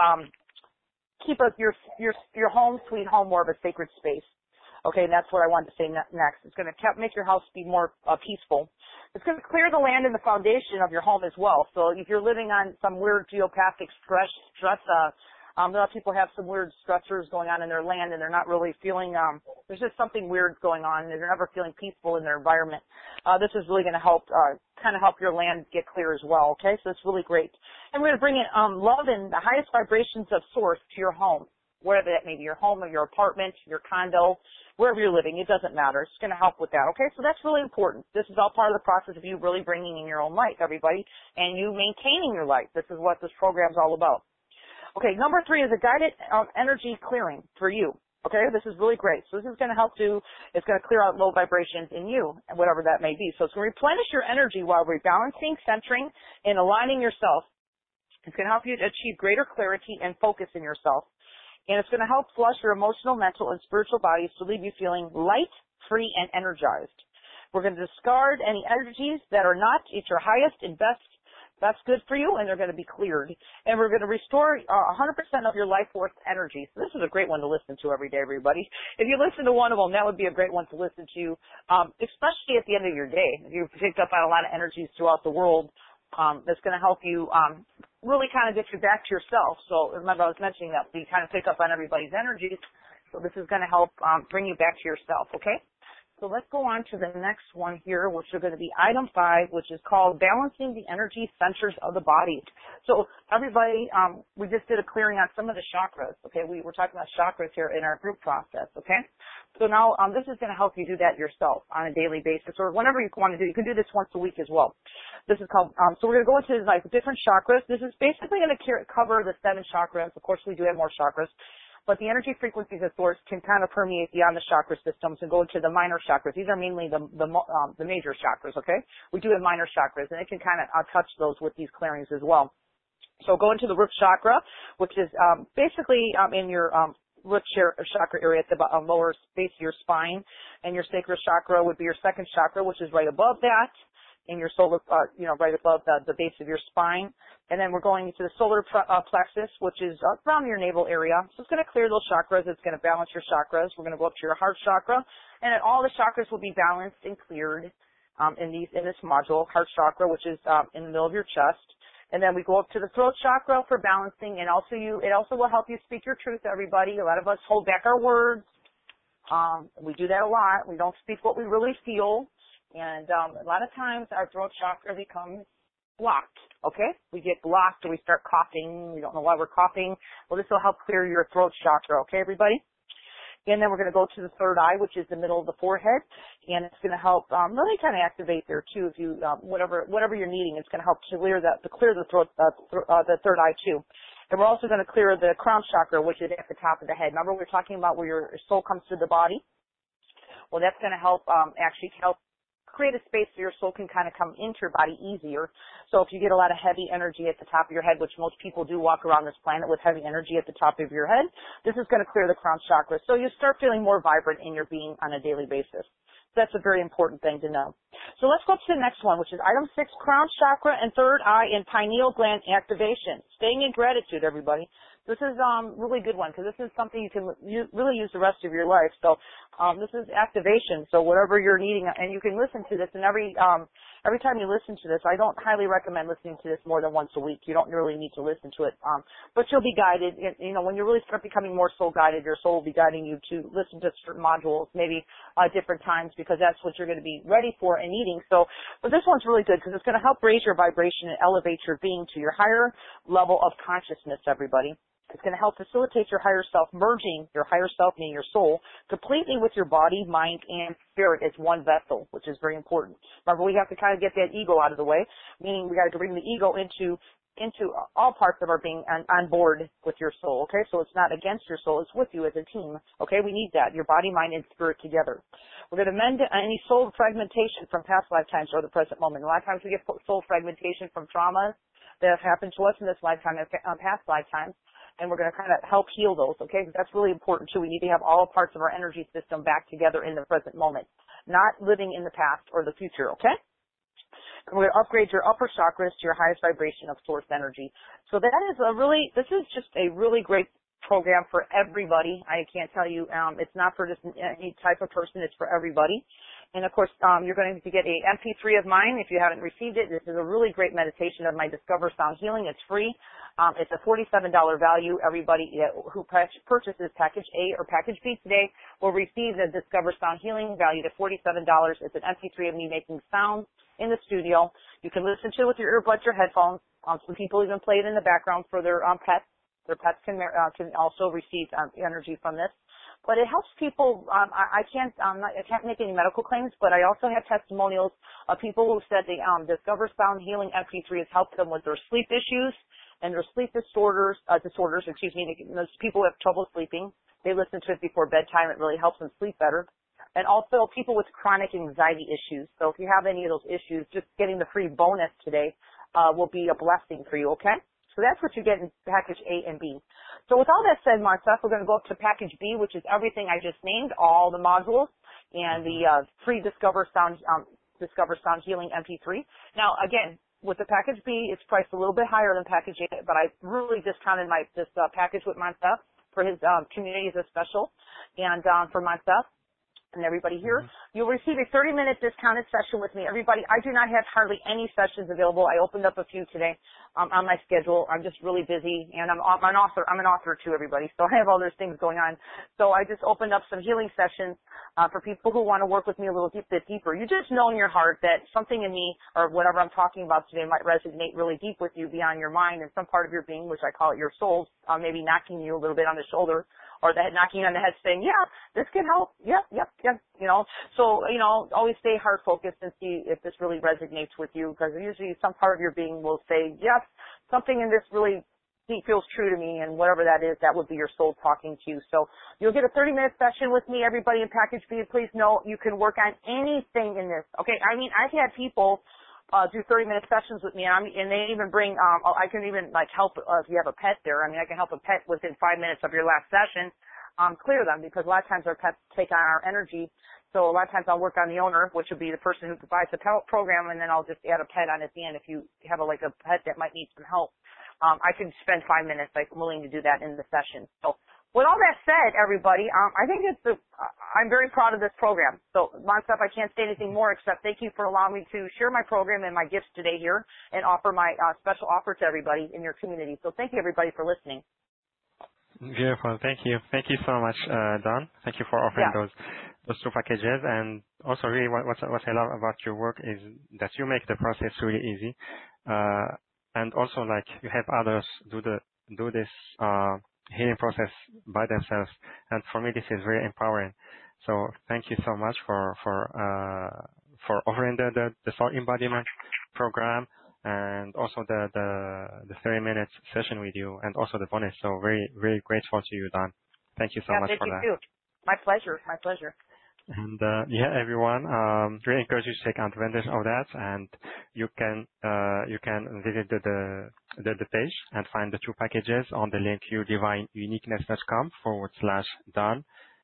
keep your home, sweet home, more of a sacred space. Okay, and that's what I wanted to say next. It's going to make your house be more peaceful. It's going to clear the land and the foundation of your home as well. So if you're living on some weird geopathic stress, a lot of people have some weird stressors going on in their land and they're not really feeling, there's just something weird going on and they're never feeling peaceful in their environment. This is really going to help, kind of help your land get clear as well, okay? So it's really great. And we're going to bring in love and the highest vibrations of source to your home, wherever that may be, your home or your apartment, your condo, wherever you're living. It doesn't matter. It's going to help with that, okay? So that's really important. This is all part of the process of you really bringing in your own light, everybody, and you maintaining your light. This is what this program's all about. Okay, number 3 is a guided energy clearing for you. Okay, this is really great. So this is going to help it's going to clear out low vibrations in you, and whatever that may be. So it's going to replenish your energy while rebalancing, centering, and aligning yourself. It's going to help you to achieve greater clarity and focus in yourself. And it's going to help flush your emotional, mental, and spiritual bodies to leave you feeling light, free, and energized. We're going to discard any energies that are not at your highest and best. That's good for you, and they're going to be cleared. And we're going to restore 100% of your life force energy. So this is a great one to listen to every day, everybody. If you listen to one of them, that would be a great one to listen to, especially at the end of your day. If you've picked up on a lot of energies throughout the world, that's going to help you really kind of get you back to yourself. So remember, I was mentioning that you kind of pick up on everybody's energies. So this is going to help bring you back to yourself, okay? So let's go on to the next one here, which is going to be item 5, which is called Balancing the Energy Centers of the Body. So everybody, we just did a clearing on some of the chakras, okay? We're talking about chakras here in our group process, okay? So now this is going to help you do that yourself on a daily basis or whenever you want to do. You can do this once a week as well. This is called, so we're going to go into like different chakras. This is basically going to cover the 7 chakras. Of course, we do have more chakras. But the energy frequencies of source can kind of permeate beyond the chakra systems and go into the minor chakras. These are mainly the major chakras, okay? We do have minor chakras, and it can kind of touch those with these clearings as well. So go into the root chakra, which is basically in your root chakra area at the lower base of your spine, and your sacral chakra would be your 2nd chakra, which is right above that. In your solar, right above the base of your spine. And then we're going into the solar plexus, which is around your navel area. So it's going to clear those chakras. It's going to balance your chakras. We're going to go up to your heart chakra. And then all the chakras will be balanced and cleared in this module. Heart chakra, which is in the middle of your chest. And then we go up to the throat chakra for balancing. And it also will help you speak your truth to everybody. A lot of us hold back our words. We do that a lot. We don't speak what we really feel. And a lot of times our throat chakra becomes blocked, okay? We get blocked or we start coughing. We don't know why we're coughing. Well, this will help clear your throat chakra, okay, everybody? And then we're going to go to the 3rd eye, which is the middle of the forehead. And it's going to help really kind of activate there, too, if you whatever you're needing. It's going to help clear the throat, the 3rd eye, too. And we're also going to clear the crown chakra, which is at the top of the head. Remember, we were talking about where your soul comes through the body? Well, that's going to help actually help create a space so your soul can kind of come into your body easier. So if you get a lot of heavy energy at the top of your head, which most people do walk around this planet with heavy energy at the top of your head, this is going to clear the crown chakra. So you start feeling more vibrant in your being on a daily basis. That's a very important thing to know. So let's go up to the next one, which is item 6, crown chakra and 3rd eye and pineal gland activation. Staying in gratitude, everybody. this is really good one because this is something you can really use the rest of your life. So this is activation. So whatever you're needing, and you can listen to this. And every time you listen to this, I don't highly recommend listening to this more than once a week. You don't really need to listen to it, but you'll be guided. You know, when you really start becoming more soul guided, your soul will be guiding you to listen to certain modules, maybe different times, because that's what you're going to be ready for and needing. So, but this one's really good because it's going to help raise your vibration and elevate your being to your higher level of consciousness, everybody. It's going to help facilitate your higher self, merging your higher self, meaning your soul, completely with your body, mind, and spirit as one vessel, which is very important. Remember, we have to kind of get that ego out of the way, meaning we got to bring the ego into all parts of our being on board with your soul, okay? So it's not against your soul, it's with you as a team, okay? We need that, your body, mind, and spirit together. We're going to mend any soul fragmentation from past lifetimes or the present moment. A lot of times we get soul fragmentation from traumas that have happened to us in this lifetime and past lifetimes, and we're going to kind of help heal those, okay? That's really important, too. We need to have all parts of our energy system back together in the present moment, not living in the past or the future, okay? And we're going to upgrade your upper chakras to your highest vibration of source energy. So that is this is just a really great program for everybody. I can't tell you, it's not for just any type of person, it's for everybody. And of course, you're going to get a MP3 of mine if you haven't received it. This is a really great meditation of my Discover Sound Healing. It's free. It's a $47 value. Everybody who purchases package A or package B today will receive the Discover Sound Healing valued at $47. It's an MP3 of me making sounds in the studio. You can listen to it with your earbuds, your headphones. Some people even play it in the background for their pets. Their pets can also receive energy from this. But it helps people. I can't make any medical claims, but I also have testimonials of people who said the Discover Sound Healing MP3 has helped them with their sleep issues and their sleep disorders. Those people who have trouble sleeping, they listen to it before bedtime. It really helps them sleep better. And also people with chronic anxiety issues. So if you have any of those issues, just getting the free bonus today will be a blessing for you. Okay. So that's what you get in package A and B. So with all that said, Martha, we're going to go up to package B, which is everything I just named, all the modules, and the free Discover Sound Healing MP3. Now, again, with the package B, it's priced a little bit higher than package A, but I really discounted this package with myself for his community as a special, and for myself and everybody here. You'll receive a 30-minute discounted session with me. Everybody, I do not have hardly any sessions available. I opened up a few today on my schedule. I'm just really busy, and I'm an author. I'm an author too, everybody, so I have all those things going on. So I just opened up some healing sessions for people who want to work with me a little bit deeper. You just know in your heart that something in me or whatever I'm talking about today might resonate really deep with you beyond your mind and some part of your being, which I call it your soul, maybe knocking you a little bit on the shoulder, or the head, knocking on the head saying, yeah, this can help. Yep. So, always stay heart focused and see if this really resonates with you, because usually some part of your being will say, yes, something in this really feels true to me, and whatever that is, that would be your soul talking to you. So you'll get a 30-minute session with me, everybody in package B. Please know you can work on anything in this. Okay. I mean, I've had people do 30-minute sessions with me, and they even bring, I can even help if you have a pet there. I mean, I can help a pet within 5 minutes of your last session, clear them, because a lot of times our pets take on our energy. So a lot of times I'll work on the owner, which would be the person who buys the program, and then I'll just add a pet on at the end if you have a pet that might need some help. I can spend 5 minutes, I'm willing to do that in the session. So with all that said, everybody, I think I'm very proud of this program. So, Montef, I can't say anything more except thank you for allowing me to share my program and my gifts today here and offer my special offer to everybody in your community. So thank you, everybody, for listening. Beautiful. Thank you. Thank you so much, Dawn. Thank you for offering those two packages. And also, really, what I love about your work is that you make the process really easy. And also, you have others do this healing process by themselves, and for me this is very empowering. So thank you so much for offering the soul embodiment program, and also the 30-minute session with you, and also the bonus. So very, very grateful to you, Dawn. Thank you so much for that. Thank you too. My pleasure. My pleasure. And everyone, really encourage you to take advantage of that, and you can visit the page and find the two packages on the link yourdivineuniqueness.com/Dawn,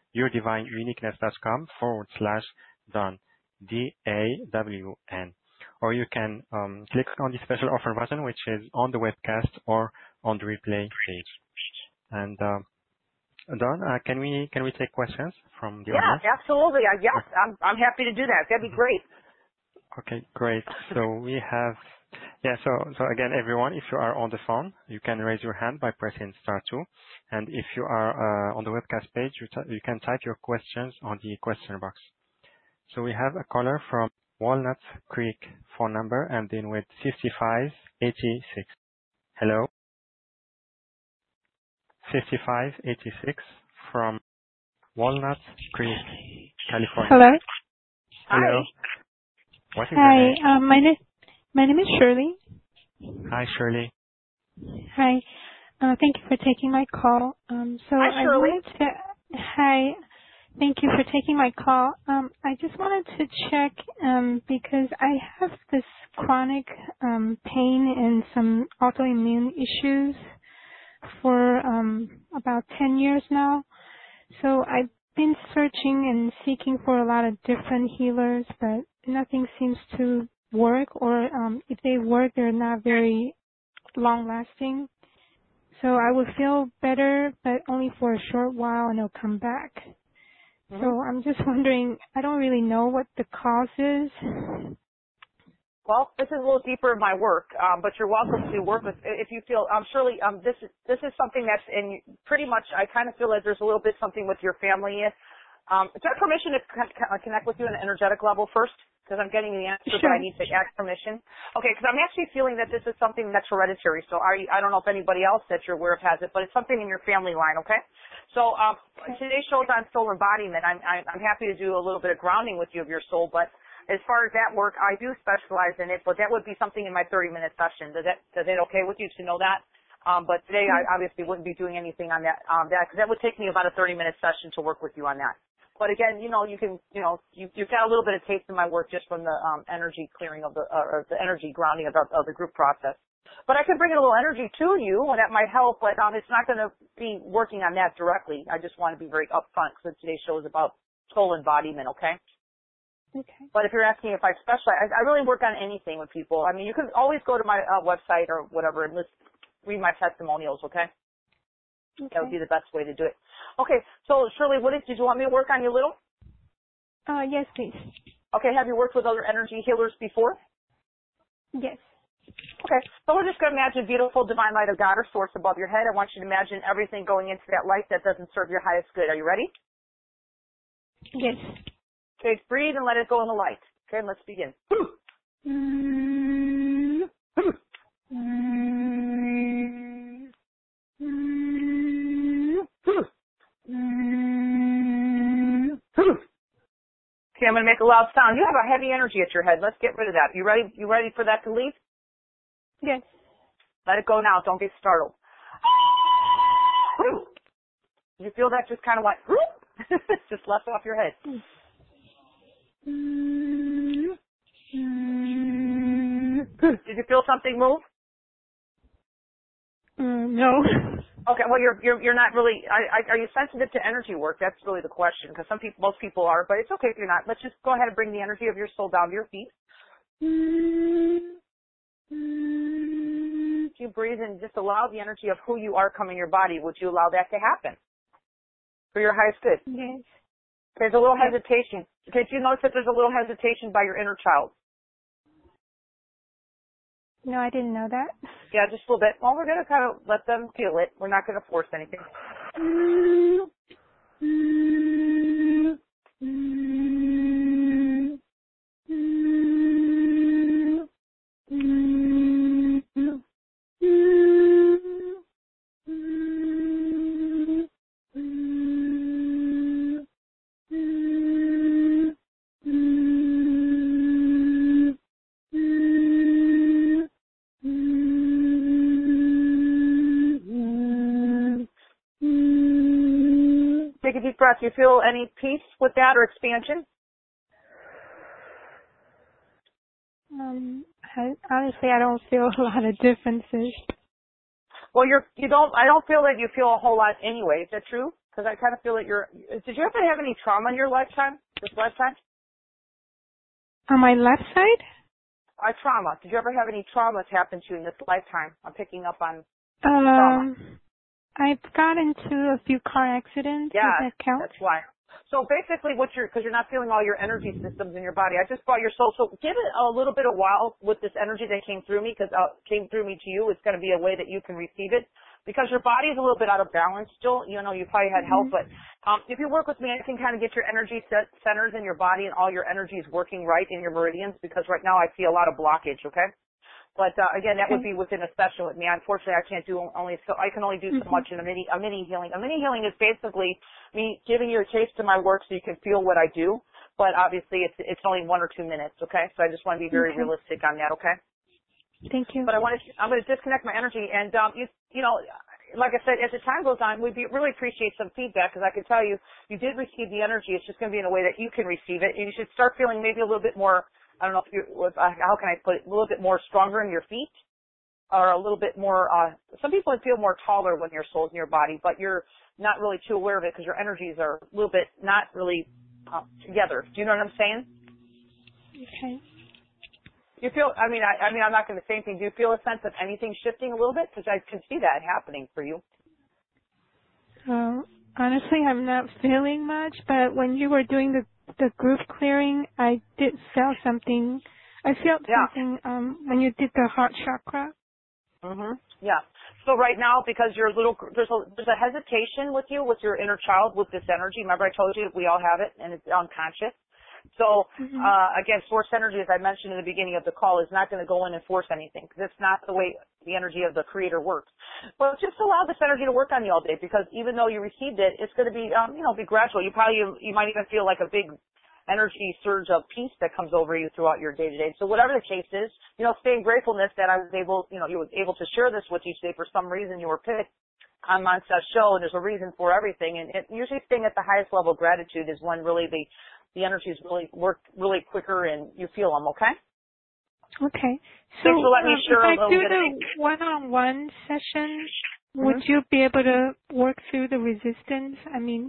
yourdivineuniqueness.com/Dawn, DAWN, or you can click on the special offer button, which is on the webcast or on the replay page. And Dawn, can we take questions from the Yeah, audience? absolutely. Yes, I'm happy to do that. That'd be great. Okay, great. So we have, so again, everyone, if you are on the phone, you can raise your hand by pressing *2. And if you are on the webcast page, you can type your questions on the question box. So we have a caller from Walnut Creek phone number ending with 5586. Hello? 5586 from Walnut Creek, California. Hello. Hello. What is Hi. your name? My name is Shirley. Hi, Shirley. Hi. Thank you for taking my call. Hi, Shirley. Hi. Thank you for taking my call. I just wanted to check because I have this chronic pain and some autoimmune issues for about 10 years now. So I've been searching and seeking for a lot of different healers, but nothing seems to work, or if they work, they're not very long-lasting. So I will feel better, but only for a short while, and it'll come back. So I'm just wondering, I don't really know what the cause is. Well, this is a little deeper in my work, but you're welcome to work with, if you feel, Shirley, this is something that's in pretty much, I kind of feel like there's a little bit something with your family. Is there permission to connect with you on an energetic level first? Because I'm getting the answer, Sure. but I need to ask permission. Okay, because I'm actually feeling that this is something that's hereditary. So I don't know if anybody else that you're aware of has it, but it's something in your family line, okay? So today's show is on soul embodiment. I'm happy to do a little bit of grounding with you of your soul, but as far as that work, I do specialize in it, but that would be something in my 30-minute session. Is that okay with you to know that? But today I obviously wouldn't be doing anything on that, because that would take me about a 30-minute session to work with you on that. But again, you can, you've got a little bit of taste in my work just from the energy clearing of or the energy grounding of the group process. But I can bring a little energy to you, and that might help, but it's not going to be working on that directly. I just want to be very upfront, because today's show is about soul embodiment, okay? Okay. But if you're asking if I specialize, I really work on anything with people. I mean, you can always go to my website or whatever and read my testimonials, okay? That would be the best way to do it. Okay, so Shirley, did you want me to work on you a little? Yes, please. Okay, have you worked with other energy healers before? Yes. Okay, so we're just going to imagine beautiful divine light of God or source above your head. I want you to imagine everything going into that light that doesn't serve your highest good. Are you ready? Yes. Okay, breathe and let it go in the light. Okay, and let's begin. Okay, I'm going to make a loud sound. You have a heavy energy at your head. Let's get rid of that. You ready? You ready for that to leave? Yes. Let it go now. Don't get startled. You feel that just kind of like, just left off your head. Did you feel something move? No. Okay, well you're not really. Are you sensitive to energy work? That's really the question, because most people are, but it's okay if you're not. Let's just go ahead and bring the energy of your soul down to your feet. If you breathe and just allow the energy of who you are coming your body, would you allow that to happen for your highest good? Yes. There's a little hesitation. Okay, do you notice that there's a little hesitation by your inner child? No, I didn't know that. Yeah, just a little bit. Well, we're going to kind of let them feel it. We're not going to force anything. Take a deep breath. Do you feel any peace with that or expansion? Honestly, I don't feel a lot of differences. Well, I don't feel that you feel a whole lot anyway. Is that true? Because I kind of feel that did you ever have any trauma in your lifetime, this lifetime? On my left side? Trauma. Did you ever have any traumas happen to you in this lifetime? I'm picking up on trauma. I've got into a few car accidents. Yeah, Does that count? that's why. So basically because you're not feeling all your energy systems in your body, I just brought your soul. So give it a little bit of while with this energy that came through me, because came through me to you. It's going to be a way that you can receive it, because your body is a little bit out of balance still. You know, you probably had help, but if you work with me, I can kind of get your energy centers in your body and all your energy is working right in your meridians, because right now I see a lot of blockage, okay? But again, that would be within a session with me. Unfortunately, I can't do I can only do so much in a mini healing. A mini healing is basically me giving you a taste of my work so you can feel what I do. But obviously, it's only 1 or 2 minutes. Okay, so I just want to be very realistic on that. Okay. Thank you. But I'm going to disconnect my energy, and you know, like I said, as the time goes on, we'd really appreciate some feedback, because I can tell you did receive the energy. It's just going to be in a way that you can receive it, and you should start feeling maybe a little bit more. I don't know if how can I put it, a little bit more stronger in your feet, or a little bit more, some people feel more taller when your soul's in your body, but you're not really too aware of it because your energies are a little bit not really together. Do you know what I'm saying? Okay. You feel, I'm not going to say anything. Do you feel a sense of anything shifting a little bit? Because I can see that happening for you. Honestly, I'm not feeling much, but when you were doing the group clearing, I did feel something. I felt something when you did the heart chakra. Yeah. So right now, because you're there's a hesitation with you, with your inner child, with this energy. Remember, I told you we all have it, and it's unconscious. So again, source energy, as I mentioned in the beginning of the call, is not going to go in and force anything, because it's not the way the energy of the Creator works. But just allow this energy to work on you all day, because even though you received it, it's going to be be gradual. You might even feel like a big energy surge of peace that comes over you throughout your day to day. So whatever the case is, stay in gratefulness that I was able, you were able to share this with you today. For some reason, you were picked on Montez's show, and there's a reason for everything. And usually staying at the highest level of gratitude is when really the energies really work really quicker and you feel them, okay? Okay. So thanks for letting me share if I do the one-on-one session, would you be able to work through the resistance? I mean,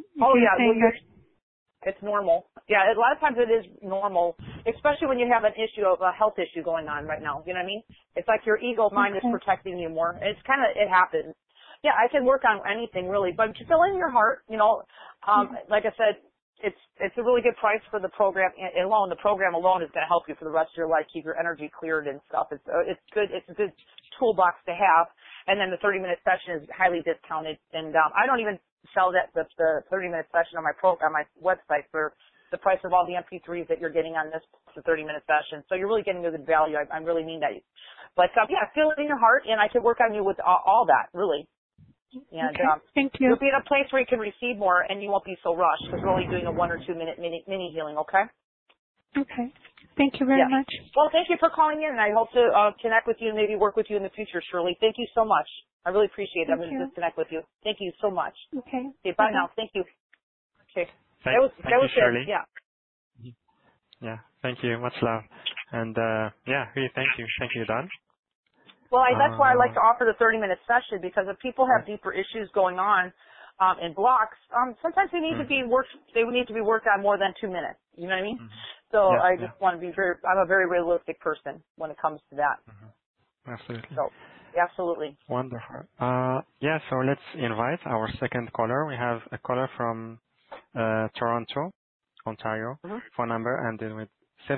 it's normal. Yeah, a lot of times it is normal, especially when you have a health issue going on right now. You know what I mean? It's like your ego mind is protecting you more. It happens. Yeah, I can work on anything really, but just fill in your heart. Like I said, it's a really good price for the program alone. The program alone is going to help you for the rest of your life, keep your energy cleared and stuff. It's good. It's a good toolbox to have. And then the 30-minute session is highly discounted. And I don't even sell the 30-minute session on my website for the price of all the MP3s that you're getting on this, the 30-minute session. So you're really getting a good value. I really mean that. But feel it in your heart, and I can work on you with all that, really. And thank you. You'll be in a place where you can receive more, and you won't be so rushed, because we're only doing a 1 or 2 minute mini healing, okay? Okay. Thank you very much. Well, thank you for calling in, and I hope to connect with you and maybe work with you in the future, Shirley. Thank you so much. I really appreciate it. I'm going to disconnect with you. Thank you so much. Okay. Bye now. Thank you. Okay. Thank you, Shirley. Yeah. Yeah. Thank you. Much love. And really thank you. Thank you, Don. Well, that's why I like to offer the 30-minute session, because if people have deeper issues going on in blocks, sometimes they need to be worked. They would need to be worked on more than 2 minutes. You know what I mean? So I just want to be I'm a very realistic person when it comes to that. Absolutely. So, absolutely. Wonderful. So let's invite our second caller. We have a caller from Toronto, Ontario. Phone number ended with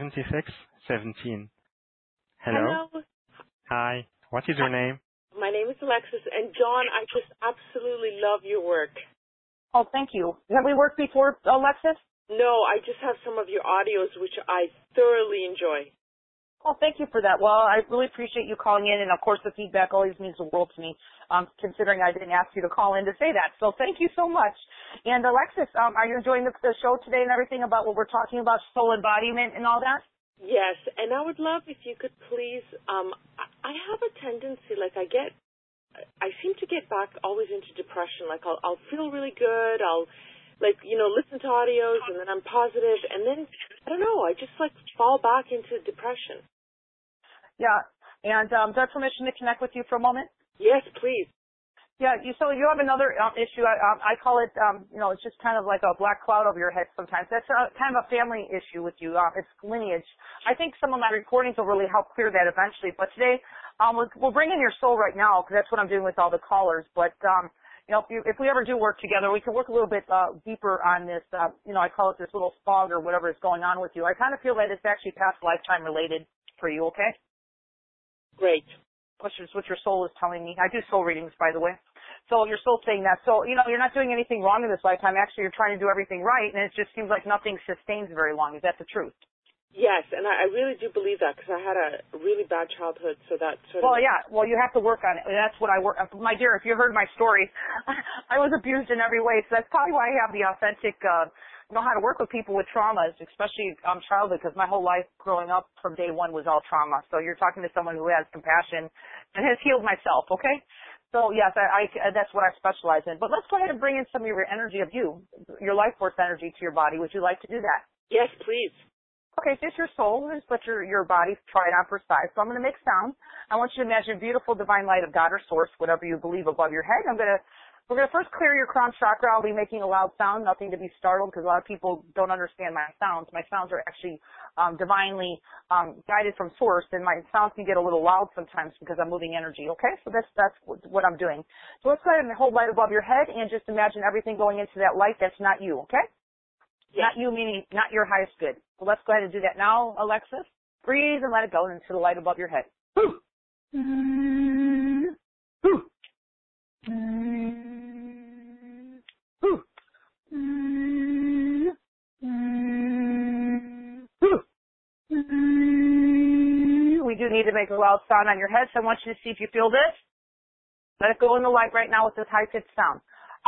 7617. Hello. Hi. What is your name? My name is Alexis, and John, I just absolutely love your work. Oh, thank you. Have we worked before, Alexis? No, I just have some of your audios, which I thoroughly enjoy. Oh, thank you for that. Well, I really appreciate you calling in, and of course the feedback always means the world to me, considering I didn't ask you to call in to say that. So thank you so much. And Alexis, are you enjoying the show today and everything about what we're talking about, soul embodiment and all that? Yes, and I would love if you could please, I have a tendency, I seem to get back always into depression. Like I'll feel really good, I'll listen to audios, and then I'm positive, and then, I don't know, I just fall back into depression. Yeah, and do I have permission to connect with you for a moment? Yes, please. Yeah, so you have another issue. I call it, it's just kind of like a black cloud over your head sometimes. That's kind of a family issue with you. It's lineage. I think some of my recordings will really help clear that eventually. But today, we'll bring in your soul right now, because that's what I'm doing with all the callers. But if we ever do work together, we can work a little bit deeper on this. I call it this little fog or whatever is going on with you. I kind of feel that it's actually past lifetime related for you. Okay. Great. What your soul is telling me. I do soul readings, by the way. So your soul's saying that. So, you're not doing anything wrong in this lifetime. Actually, you're trying to do everything right, and it just seems like nothing sustains very long. Is that the truth? Yes, and I really do believe that because I had a really bad childhood, so that sort of... Well, yeah. Well, you have to work on it. That's what I work... My dear, if you heard my story, I was abused in every way, so that's probably why I have the authentic... know how to work with people with traumas, especially childhood, because my whole life growing up from day one was all trauma. So you're talking to someone who has compassion and has healed myself, okay? So yes, I that's what I specialize in. But let's go ahead and bring in some of your energy of you, your life force energy to your body. Would you like to do that? Yes, please. Okay, just your soul, just let your body try it on for size. So I'm going to make sound. I want you to imagine a beautiful divine light of God or source, whatever you believe, above your head. We're going to first clear your crown chakra. I'll be making a loud sound, nothing to be startled, because a lot of people don't understand my sounds. My sounds are actually divinely guided from source, and my sounds can get a little loud sometimes because I'm moving energy, okay? So that's what I'm doing. So let's go ahead and hold light above your head and just imagine everything going into that light that's not you, okay? Yes. Not you, meaning not your highest good. So let's go ahead and do that now, Alexis. Breathe and let it go into the light above your head. We do need to make a loud sound on your head, so I want you to see if you feel this. Let it go in the light right now with this high-pitched sound.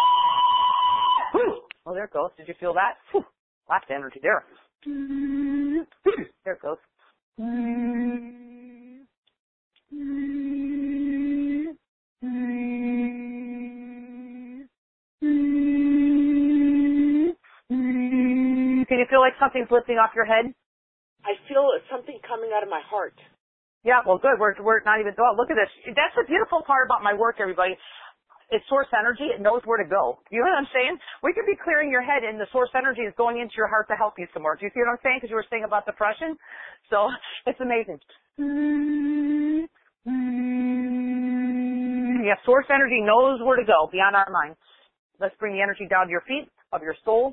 Oh, there it goes. Did you feel that? Lots of energy there. There it goes. Can you feel like something's lifting off your head? I feel something coming out of my heart. Yeah, well, good. We're not even, oh, look at this. That's the beautiful part about my work, everybody. It's source energy. It knows where to go. You know what I'm saying? We could be clearing your head, and the source energy is going into your heart to help you some more. Do you see what I'm saying? Because you were saying about depression. So it's amazing. Yeah, source energy knows where to go beyond our minds. Let's bring the energy down to your feet, of your soul.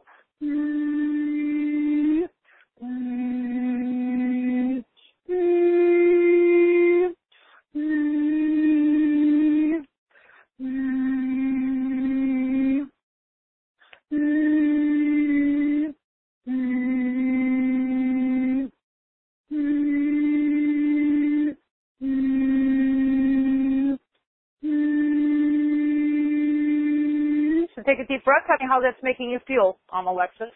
So take a deep breath. Tell me how that's making you feel, Alexis.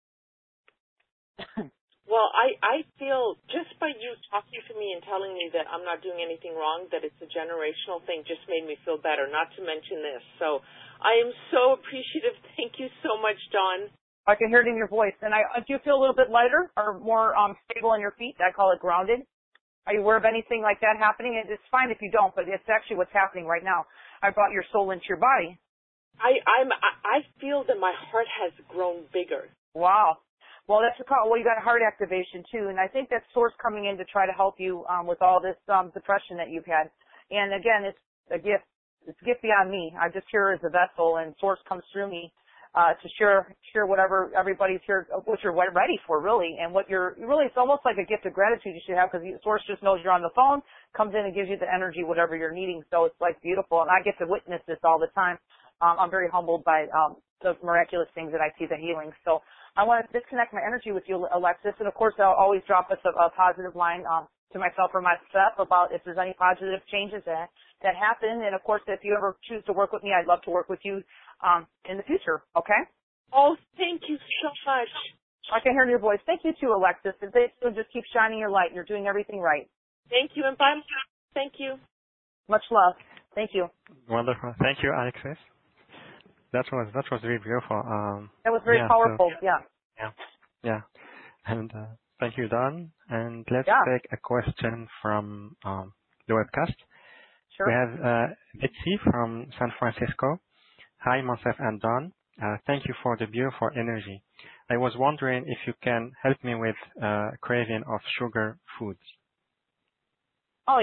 Well, I feel just by you talking to me and telling me that I'm not doing anything wrong, that it's a generational thing, just made me feel better, not to mention this. So I am so appreciative. Thank you so much, Dawn. I can hear it in your voice. And do you feel a little bit lighter or more stable in your feet? I call it grounded. Are you aware of anything like that happening? It's fine if you don't, but it's actually what's happening right now. I brought your soul into your body. I feel that my heart has grown bigger. Wow. Well, that's you got a heart activation too, and I think that's source coming in to try to help you with all this depression that you've had. And again, it's a gift. It's a gift beyond me. I'm just here as a vessel, and source comes through me to share whatever everybody's here, what you're ready for, really, and what it's almost like a gift of gratitude you should have, because source just knows you're on the phone, comes in and gives you the energy, whatever you're needing. So it's like beautiful, and I get to witness this all the time. I'm very humbled by the miraculous things that I see, the healing. So I want to disconnect my energy with you, Alexis, and of course I'll always drop us a positive line to myself or myself about if there's any positive changes that happen. And of course, if you ever choose to work with me, I'd love to work with you in the future. Okay? Oh, thank you so much. I can hear your voice. Thank you too, Alexis. And just keep shining your light. You're doing everything right. Thank you, and bye. Thank you. Much love. Thank you. Wonderful. Thank you, Alexis. That was really beautiful. That was very powerful. So, yeah. And thank you, Dawn. And let's take a question from the webcast. Sure. We have Betsy from San Francisco. Hi, Monsef and Dawn. Thank you for the beautiful energy. I was wondering if you can help me with craving of sugar foods. Oh, yeah.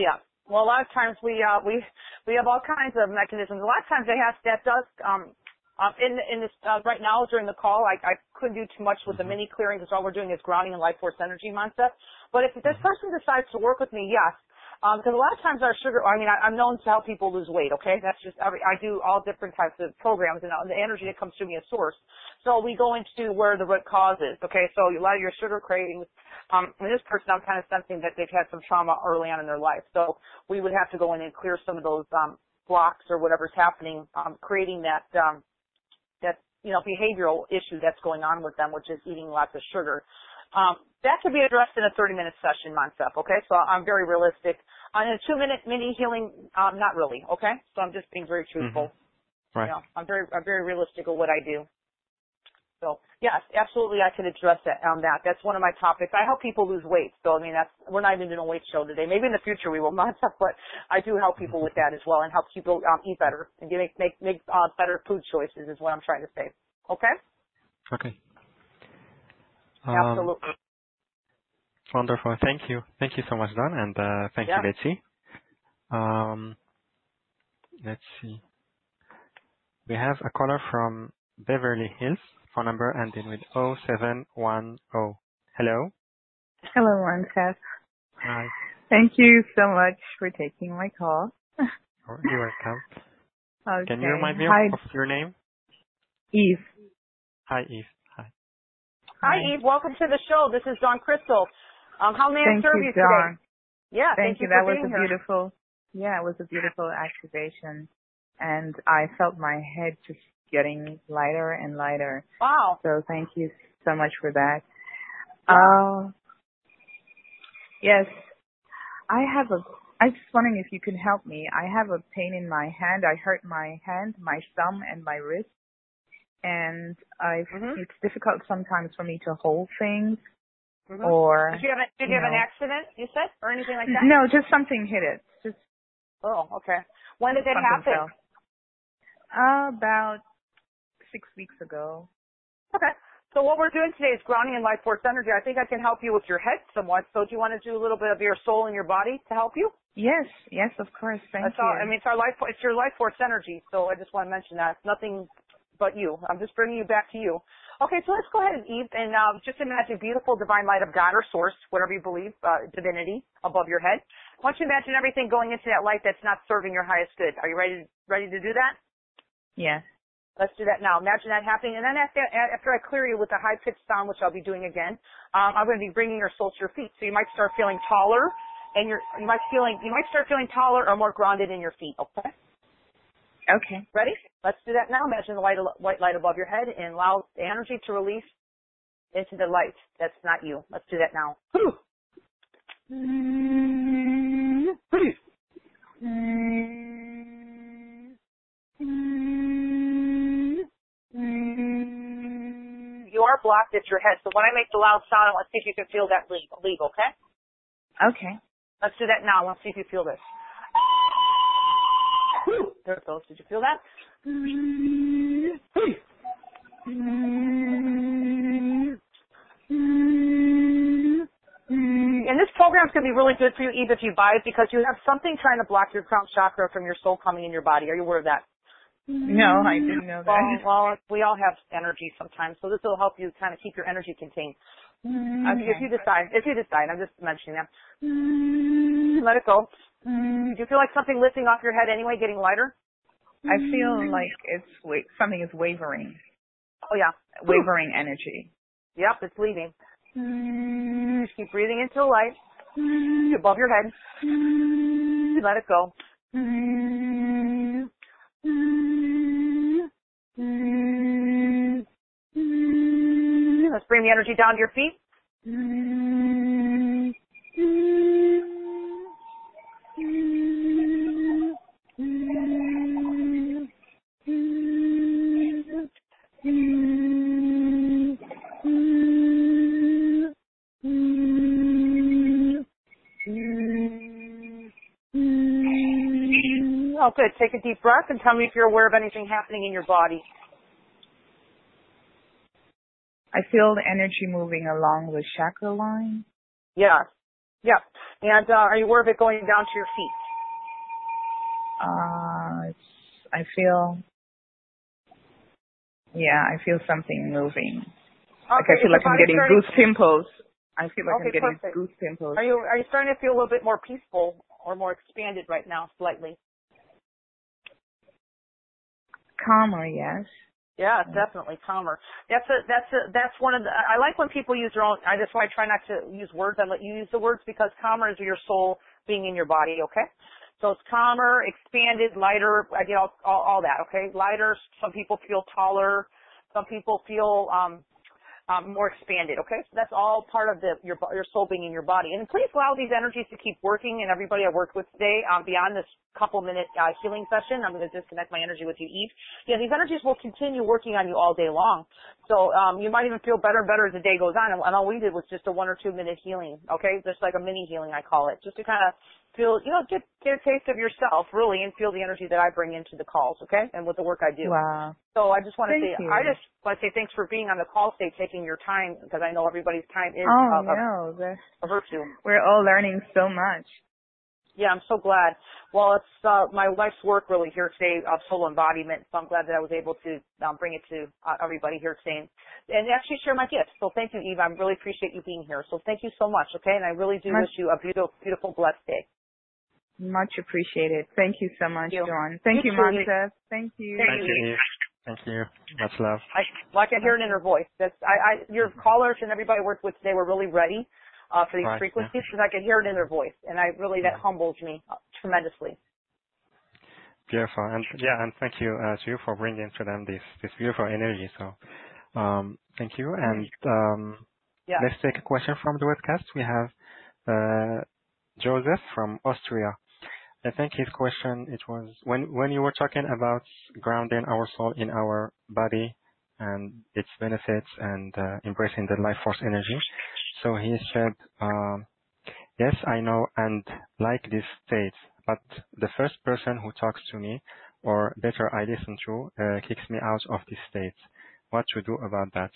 Well, a lot of times we have all kinds of mechanisms. A lot of times that does in this right now during the call, I couldn't do too much with the mini clearing because all we're doing is grounding and life force energy mindset. But if this person decides to work with me, yes. Because a lot of times our sugar, I'm known to help people lose weight, okay? That's just, I do all different types of programs, and the energy that comes to me is source. So we go into where the root cause is, okay? So a lot of your sugar cravings, in this person, I'm kind of sensing that they've had some trauma early on in their life. So we would have to go in and clear some of those blocks or whatever's happening, creating that behavioral issue that's going on with them, which is eating lots of sugar. That could be addressed in a 30-minute session, Montef, okay? So I'm very realistic. In a 2-minute mini healing, not really, okay? So I'm just being very truthful. Right. I'm very realistic with what I do. So, yes, absolutely I can address that on that. That's one of my topics. I help people lose weight. So, we're not even doing a weight show today. Maybe in the future we will, Montef, but I do help people with that as well and help people eat better and make better food choices is what I'm trying to say. Okay? Okay. Absolutely. Wonderful. Thank you. Thank you so much, Dawn, and thank you, Betsy. Let's see. We have a caller from Beverly Hills, phone number ending with 0710. Hello? Hello, Montef. Hi. Thank you so much for taking my call. You're welcome. Okay. Can you remind me of your name? Eve. Hi, Eve. Hi. Hi, Eve. Welcome to the show. This is Dawn Crystal. How may I serve you today? Yeah, thank you that for was being a here. beautiful. Yeah, it was a beautiful activation, and I felt my head just getting lighter and lighter. Wow. So thank you so much for that. Yeah. Yes, I was just wondering if you could help me. I have a pain in my hand. I hurt my hand, my thumb, and my wrist, and it's difficult sometimes for me to hold things. Or did you have an accident, you said, or anything like that? No, just something hit it. Okay. When did it happen? About 6 weeks ago. Okay. So what we're doing today is grounding and life force energy. I think I can help you with your head somewhat. So do you want to do a little bit of your soul and your body to help you? Yes, of course. Thank you. It's your life force energy. So I just want to mention that. It's nothing but you. I'm just bringing you back to you. Okay, so let's go ahead, Eve, and just imagine beautiful divine light of God or source, whatever you believe, divinity above your head. I want you to imagine everything going into that light that's not serving your highest good. Are you ready to do that? Yes. Let's do that now. Imagine that happening. And then after I clear you with a high-pitched sound, which I'll be doing again, I'm going to be bringing your soul to your feet. So you might start feeling taller, and you might start feeling taller or more grounded in your feet, okay? Okay. Ready? Let's do that now. Imagine the white light above your head and allow the energy to release into the light. That's not you. Let's do that now. You are blocked at your head, so when I make the loud sound, let's see if you can feel that leave, okay? Okay. Let's do that now. Let's see if you feel this. There it goes. Did you feel that? And this program's going to be really good for you, Eve, if you buy it, because you have something trying to block your crown chakra from your soul coming in your body. Are you aware of that? No, I didn't know that. Well, we all have energy sometimes, so this will help you kind of keep your energy contained. Okay. If you decide, I'm just mentioning that. Let it go. Do you feel like something lifting off your head anyway, getting lighter? I feel like something is wavering. Oh, yeah. Wavering energy. Yep, it's leaving. Just keep breathing into the light above your head. Let it go. Let's bring the energy down to your feet. Oh, good. Take a deep breath and tell me if you're aware of anything happening in your body. I feel the energy moving along the chakra line. Yeah. Yeah. And are you aware of it going down to your feet? I feel, I feel something moving. Like Okay, I feel is your like I'm body getting starting? goose pimples. I feel like I'm Okay, getting perfect. goose pimples. Are you starting to feel a little bit more peaceful or more expanded right now, slightly? Calmer, yes. Yeah, definitely calmer. That's one of the. I like when people use their own. That's why I try not to use words. I let you use the words because calmer is your soul being in your body. Okay, so it's calmer, expanded, lighter. I get all that. Okay, lighter. Some people feel taller. Some people feel more expanded. Okay, so that's all part of your soul being in your body. And please allow these energies to keep working. And everybody I worked with today, beyond this couple-minute healing session, I'm going to disconnect my energy with you, Eve. Yeah, these energies will continue working on you all day long. So you might even feel better and better as the day goes on. And all we did was just a 1 or 2 minute healing. Okay, just like a mini healing, I call it, just to kind of feel, get a taste of yourself really, and feel the energy that I bring into the calls. Okay, and with the work I do. Wow. So I just want to Thank say, you. I just want to say thanks for being on the call today, taking your time, because I know everybody's time is a virtue. We're all learning so much. Yeah, I'm so glad. Well, it's my life's work really here today of soul embodiment, so I'm glad that I was able to bring it to everybody here today and actually share my gifts. So thank you, Eve. I really appreciate you being here. So thank you so much, okay? And I really do wish you a beautiful, beautiful, blessed day. Much appreciated. Thank you so much, John. Thank you, too, Montez. Thank you. Thank you, Eve. Thank you. Much love. I can hear it in her voice. Your callers and everybody I worked with today were really ready for these frequencies because I could hear it in their voice, and that humbles me tremendously. Beautiful, and thank you to you for bringing to them this beautiful energy. So, thank you, and let's take a question from the webcast. We have Joseph from Austria. I think his question, it was when you were talking about grounding our soul in our body and its benefits and embracing the life force energy. So he said, yes, I know and like this state, but the first person who talks to me, or better I listen to, kicks me out of this state. What to do about that?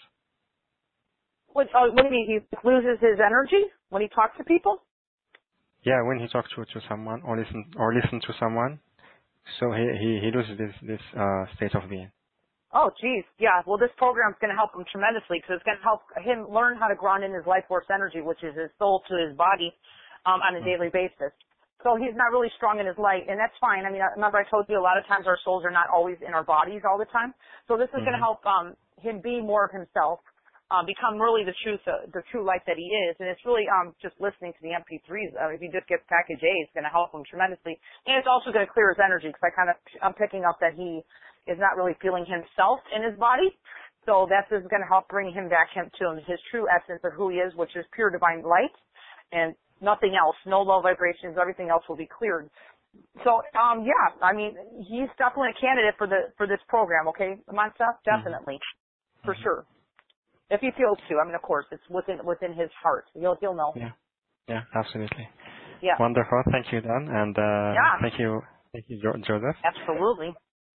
What do you mean? He loses his energy when he talks to people? Yeah, when he talks to someone or listen to someone, so he loses this state of being. Oh, geez. Yeah. Well, this program's going to help him tremendously because it's going to help him learn how to ground in his life force energy, which is his soul to his body on a daily basis. So he's not really strong in his light, and that's fine. I mean, remember I told you a lot of times our souls are not always in our bodies all the time. So this is going to help him be more of himself, become really the true light that he is. And it's really just listening to the MP3s. If you just get package A, it's going to help him tremendously. And it's also going to clear his energy because I'm picking up that he is not really feeling himself in his body. So that's going to help bring him back to his true essence of who he is, which is pure divine light and nothing else. No low vibrations. Everything else will be cleared. So, I mean, he's definitely a candidate for this program, okay, Mansa? Definitely. For sure. If he feels to. I mean, of course, it's within his heart. He'll know. Yeah, absolutely. Yeah. Wonderful. Thank you, Dan. And thank you, Joseph. Absolutely.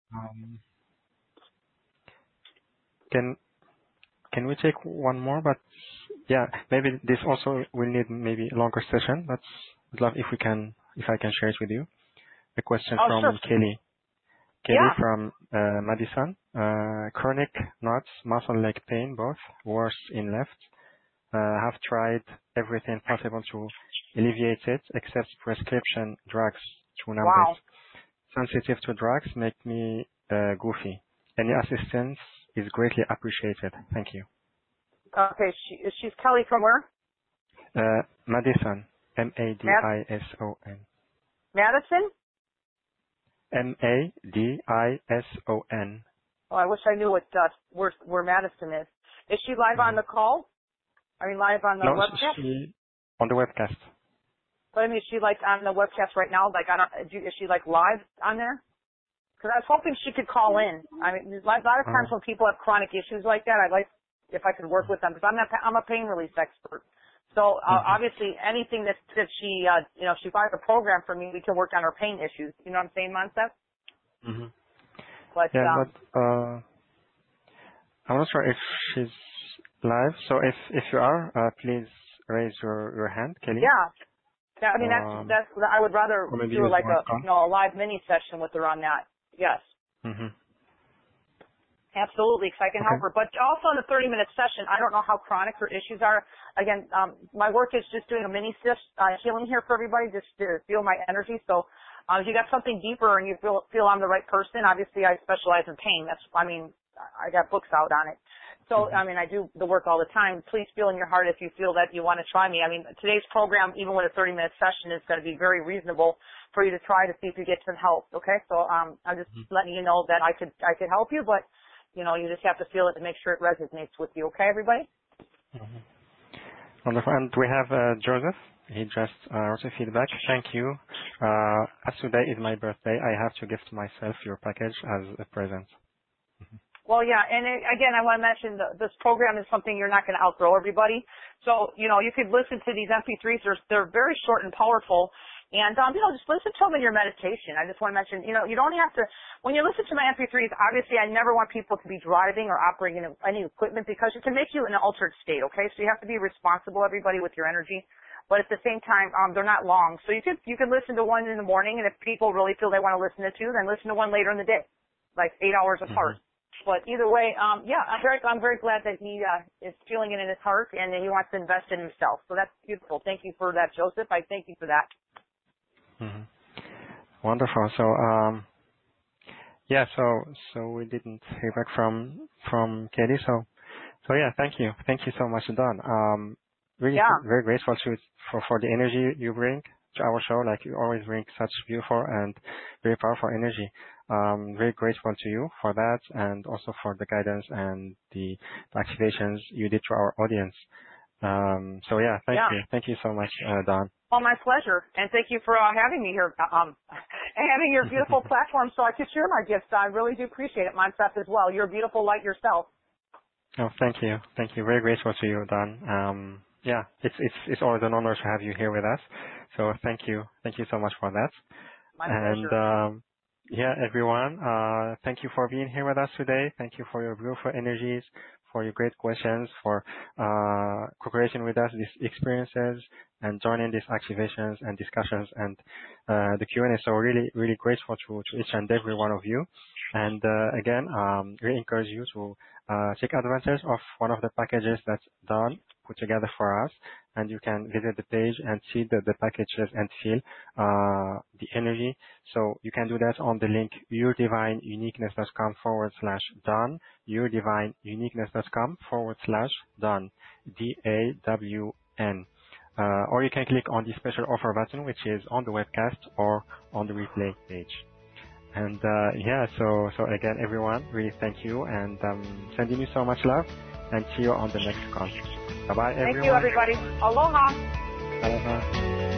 Can we take one more? But yeah, maybe this also will need maybe a longer session. But I'd love if I can share it with you. A question from Kelly. Kelly from Madison. Chronic knots, muscle leg pain, both worse in left. Have tried everything possible to alleviate it, except prescription drugs to numb it. Sensitive to drugs make me goofy. Any assistance is greatly appreciated. Thank you. Okay, she's Kelly from where? Madison. Madison. Madison? Madison. Oh, I wish I knew where Madison is. Is she live on the call? I mean, live on the webcast? No, on the webcast. But I mean, is she like on the webcast right now? Like, is she like live on there? Because I was hoping she could call in. I mean, a lot of times when people have chronic issues like that, I'd like if I could work with them because I'm a pain release expert. So obviously, anything that she if she buys a program for me, we can work on her pain issues. You know what I'm saying, Montez? But I'm not sure if she's live. So if you are, please raise your hand, Kelly. Yeah. I mean, that's. I would rather do like a live mini session with her on that. Yes. Mm-hmm. Absolutely, because I can help her. But also in the 30-minute session, I don't know how chronic her issues are. Again, my work is just doing a mini healing here for everybody, just to feel my energy. So if you got something deeper and you feel I'm the right person, obviously I specialize in pain. I got books out on it. So, I mean, I do the work all the time. Please feel in your heart if you feel that you want to try me. I mean, today's program, even with a 30-minute session, is going to be very reasonable for you to try to see if you get some help. Okay, so I'm just letting you know that I could help you, but you just have to feel it to make sure it resonates with you. Okay, everybody? Mm-hmm. Wonderful. And we have Joseph. He just wrote a feedback. Thank you. As today is my birthday, I have to gift myself your package as a present. Mm-hmm. Well, yeah, and again, I want to mention this program is something you're not going to outgrow, everybody. So, you could listen to these MP3s. They're very short and powerful. And, just listen to them in your meditation. I just want to mention, you don't have to, when you listen to my MP3s, obviously I never want people to be driving or operating any equipment because it can make you in an altered state, okay? So you have to be responsible, everybody, with your energy. But at the same time, they're not long. So you can listen to one in the morning, and if people really feel they want to listen to two, then listen to one later in the day, like 8 hours apart. But either way, I'm very glad that he is feeling it in his heart and that he wants to invest in himself. So that's beautiful. Thank you for that, Joseph. I thank you for that. Mm-hmm. Wonderful. So, so we didn't hear back from Katie. So yeah, thank you so much, Dawn. Really, very grateful for the energy you bring to our show. Like you always bring such beautiful and very powerful energy. Very grateful to you for that, and also for the guidance and the activations you did to our audience. So yeah, thank you so much, Dawn. Oh, my pleasure, and thank you for having me here, and having your beautiful platform so I could share my gifts. I really do appreciate it, myself as well. You're a beautiful light yourself. Oh, thank you. Very grateful to you, Dawn. Yeah, it's always an honor to have you here with us. So thank you so much for that. My pleasure. And everyone, thank you for being here with us today. Thank you for your beautiful energies, for your great questions, for co-creation with us, these experiences, and joining these activations and discussions and the Q&A. So really, really grateful to each and every one of you. And again, we encourage you to take advantage of one of the packages that's Dawn put together for us, and you can visit the page and see the packages and feel the energy. So you can do that on the link yourdivineuniqueness.com/Dawn, yourdivineuniqueness.com/Dawn, DAWN. Or you can click on the special offer button, which is on the webcast or on the replay page. And so again, everyone, really thank you, and sending you so much love, and see you on the next call. Bye-bye, everyone. Thank you, everybody. Aloha. Aloha.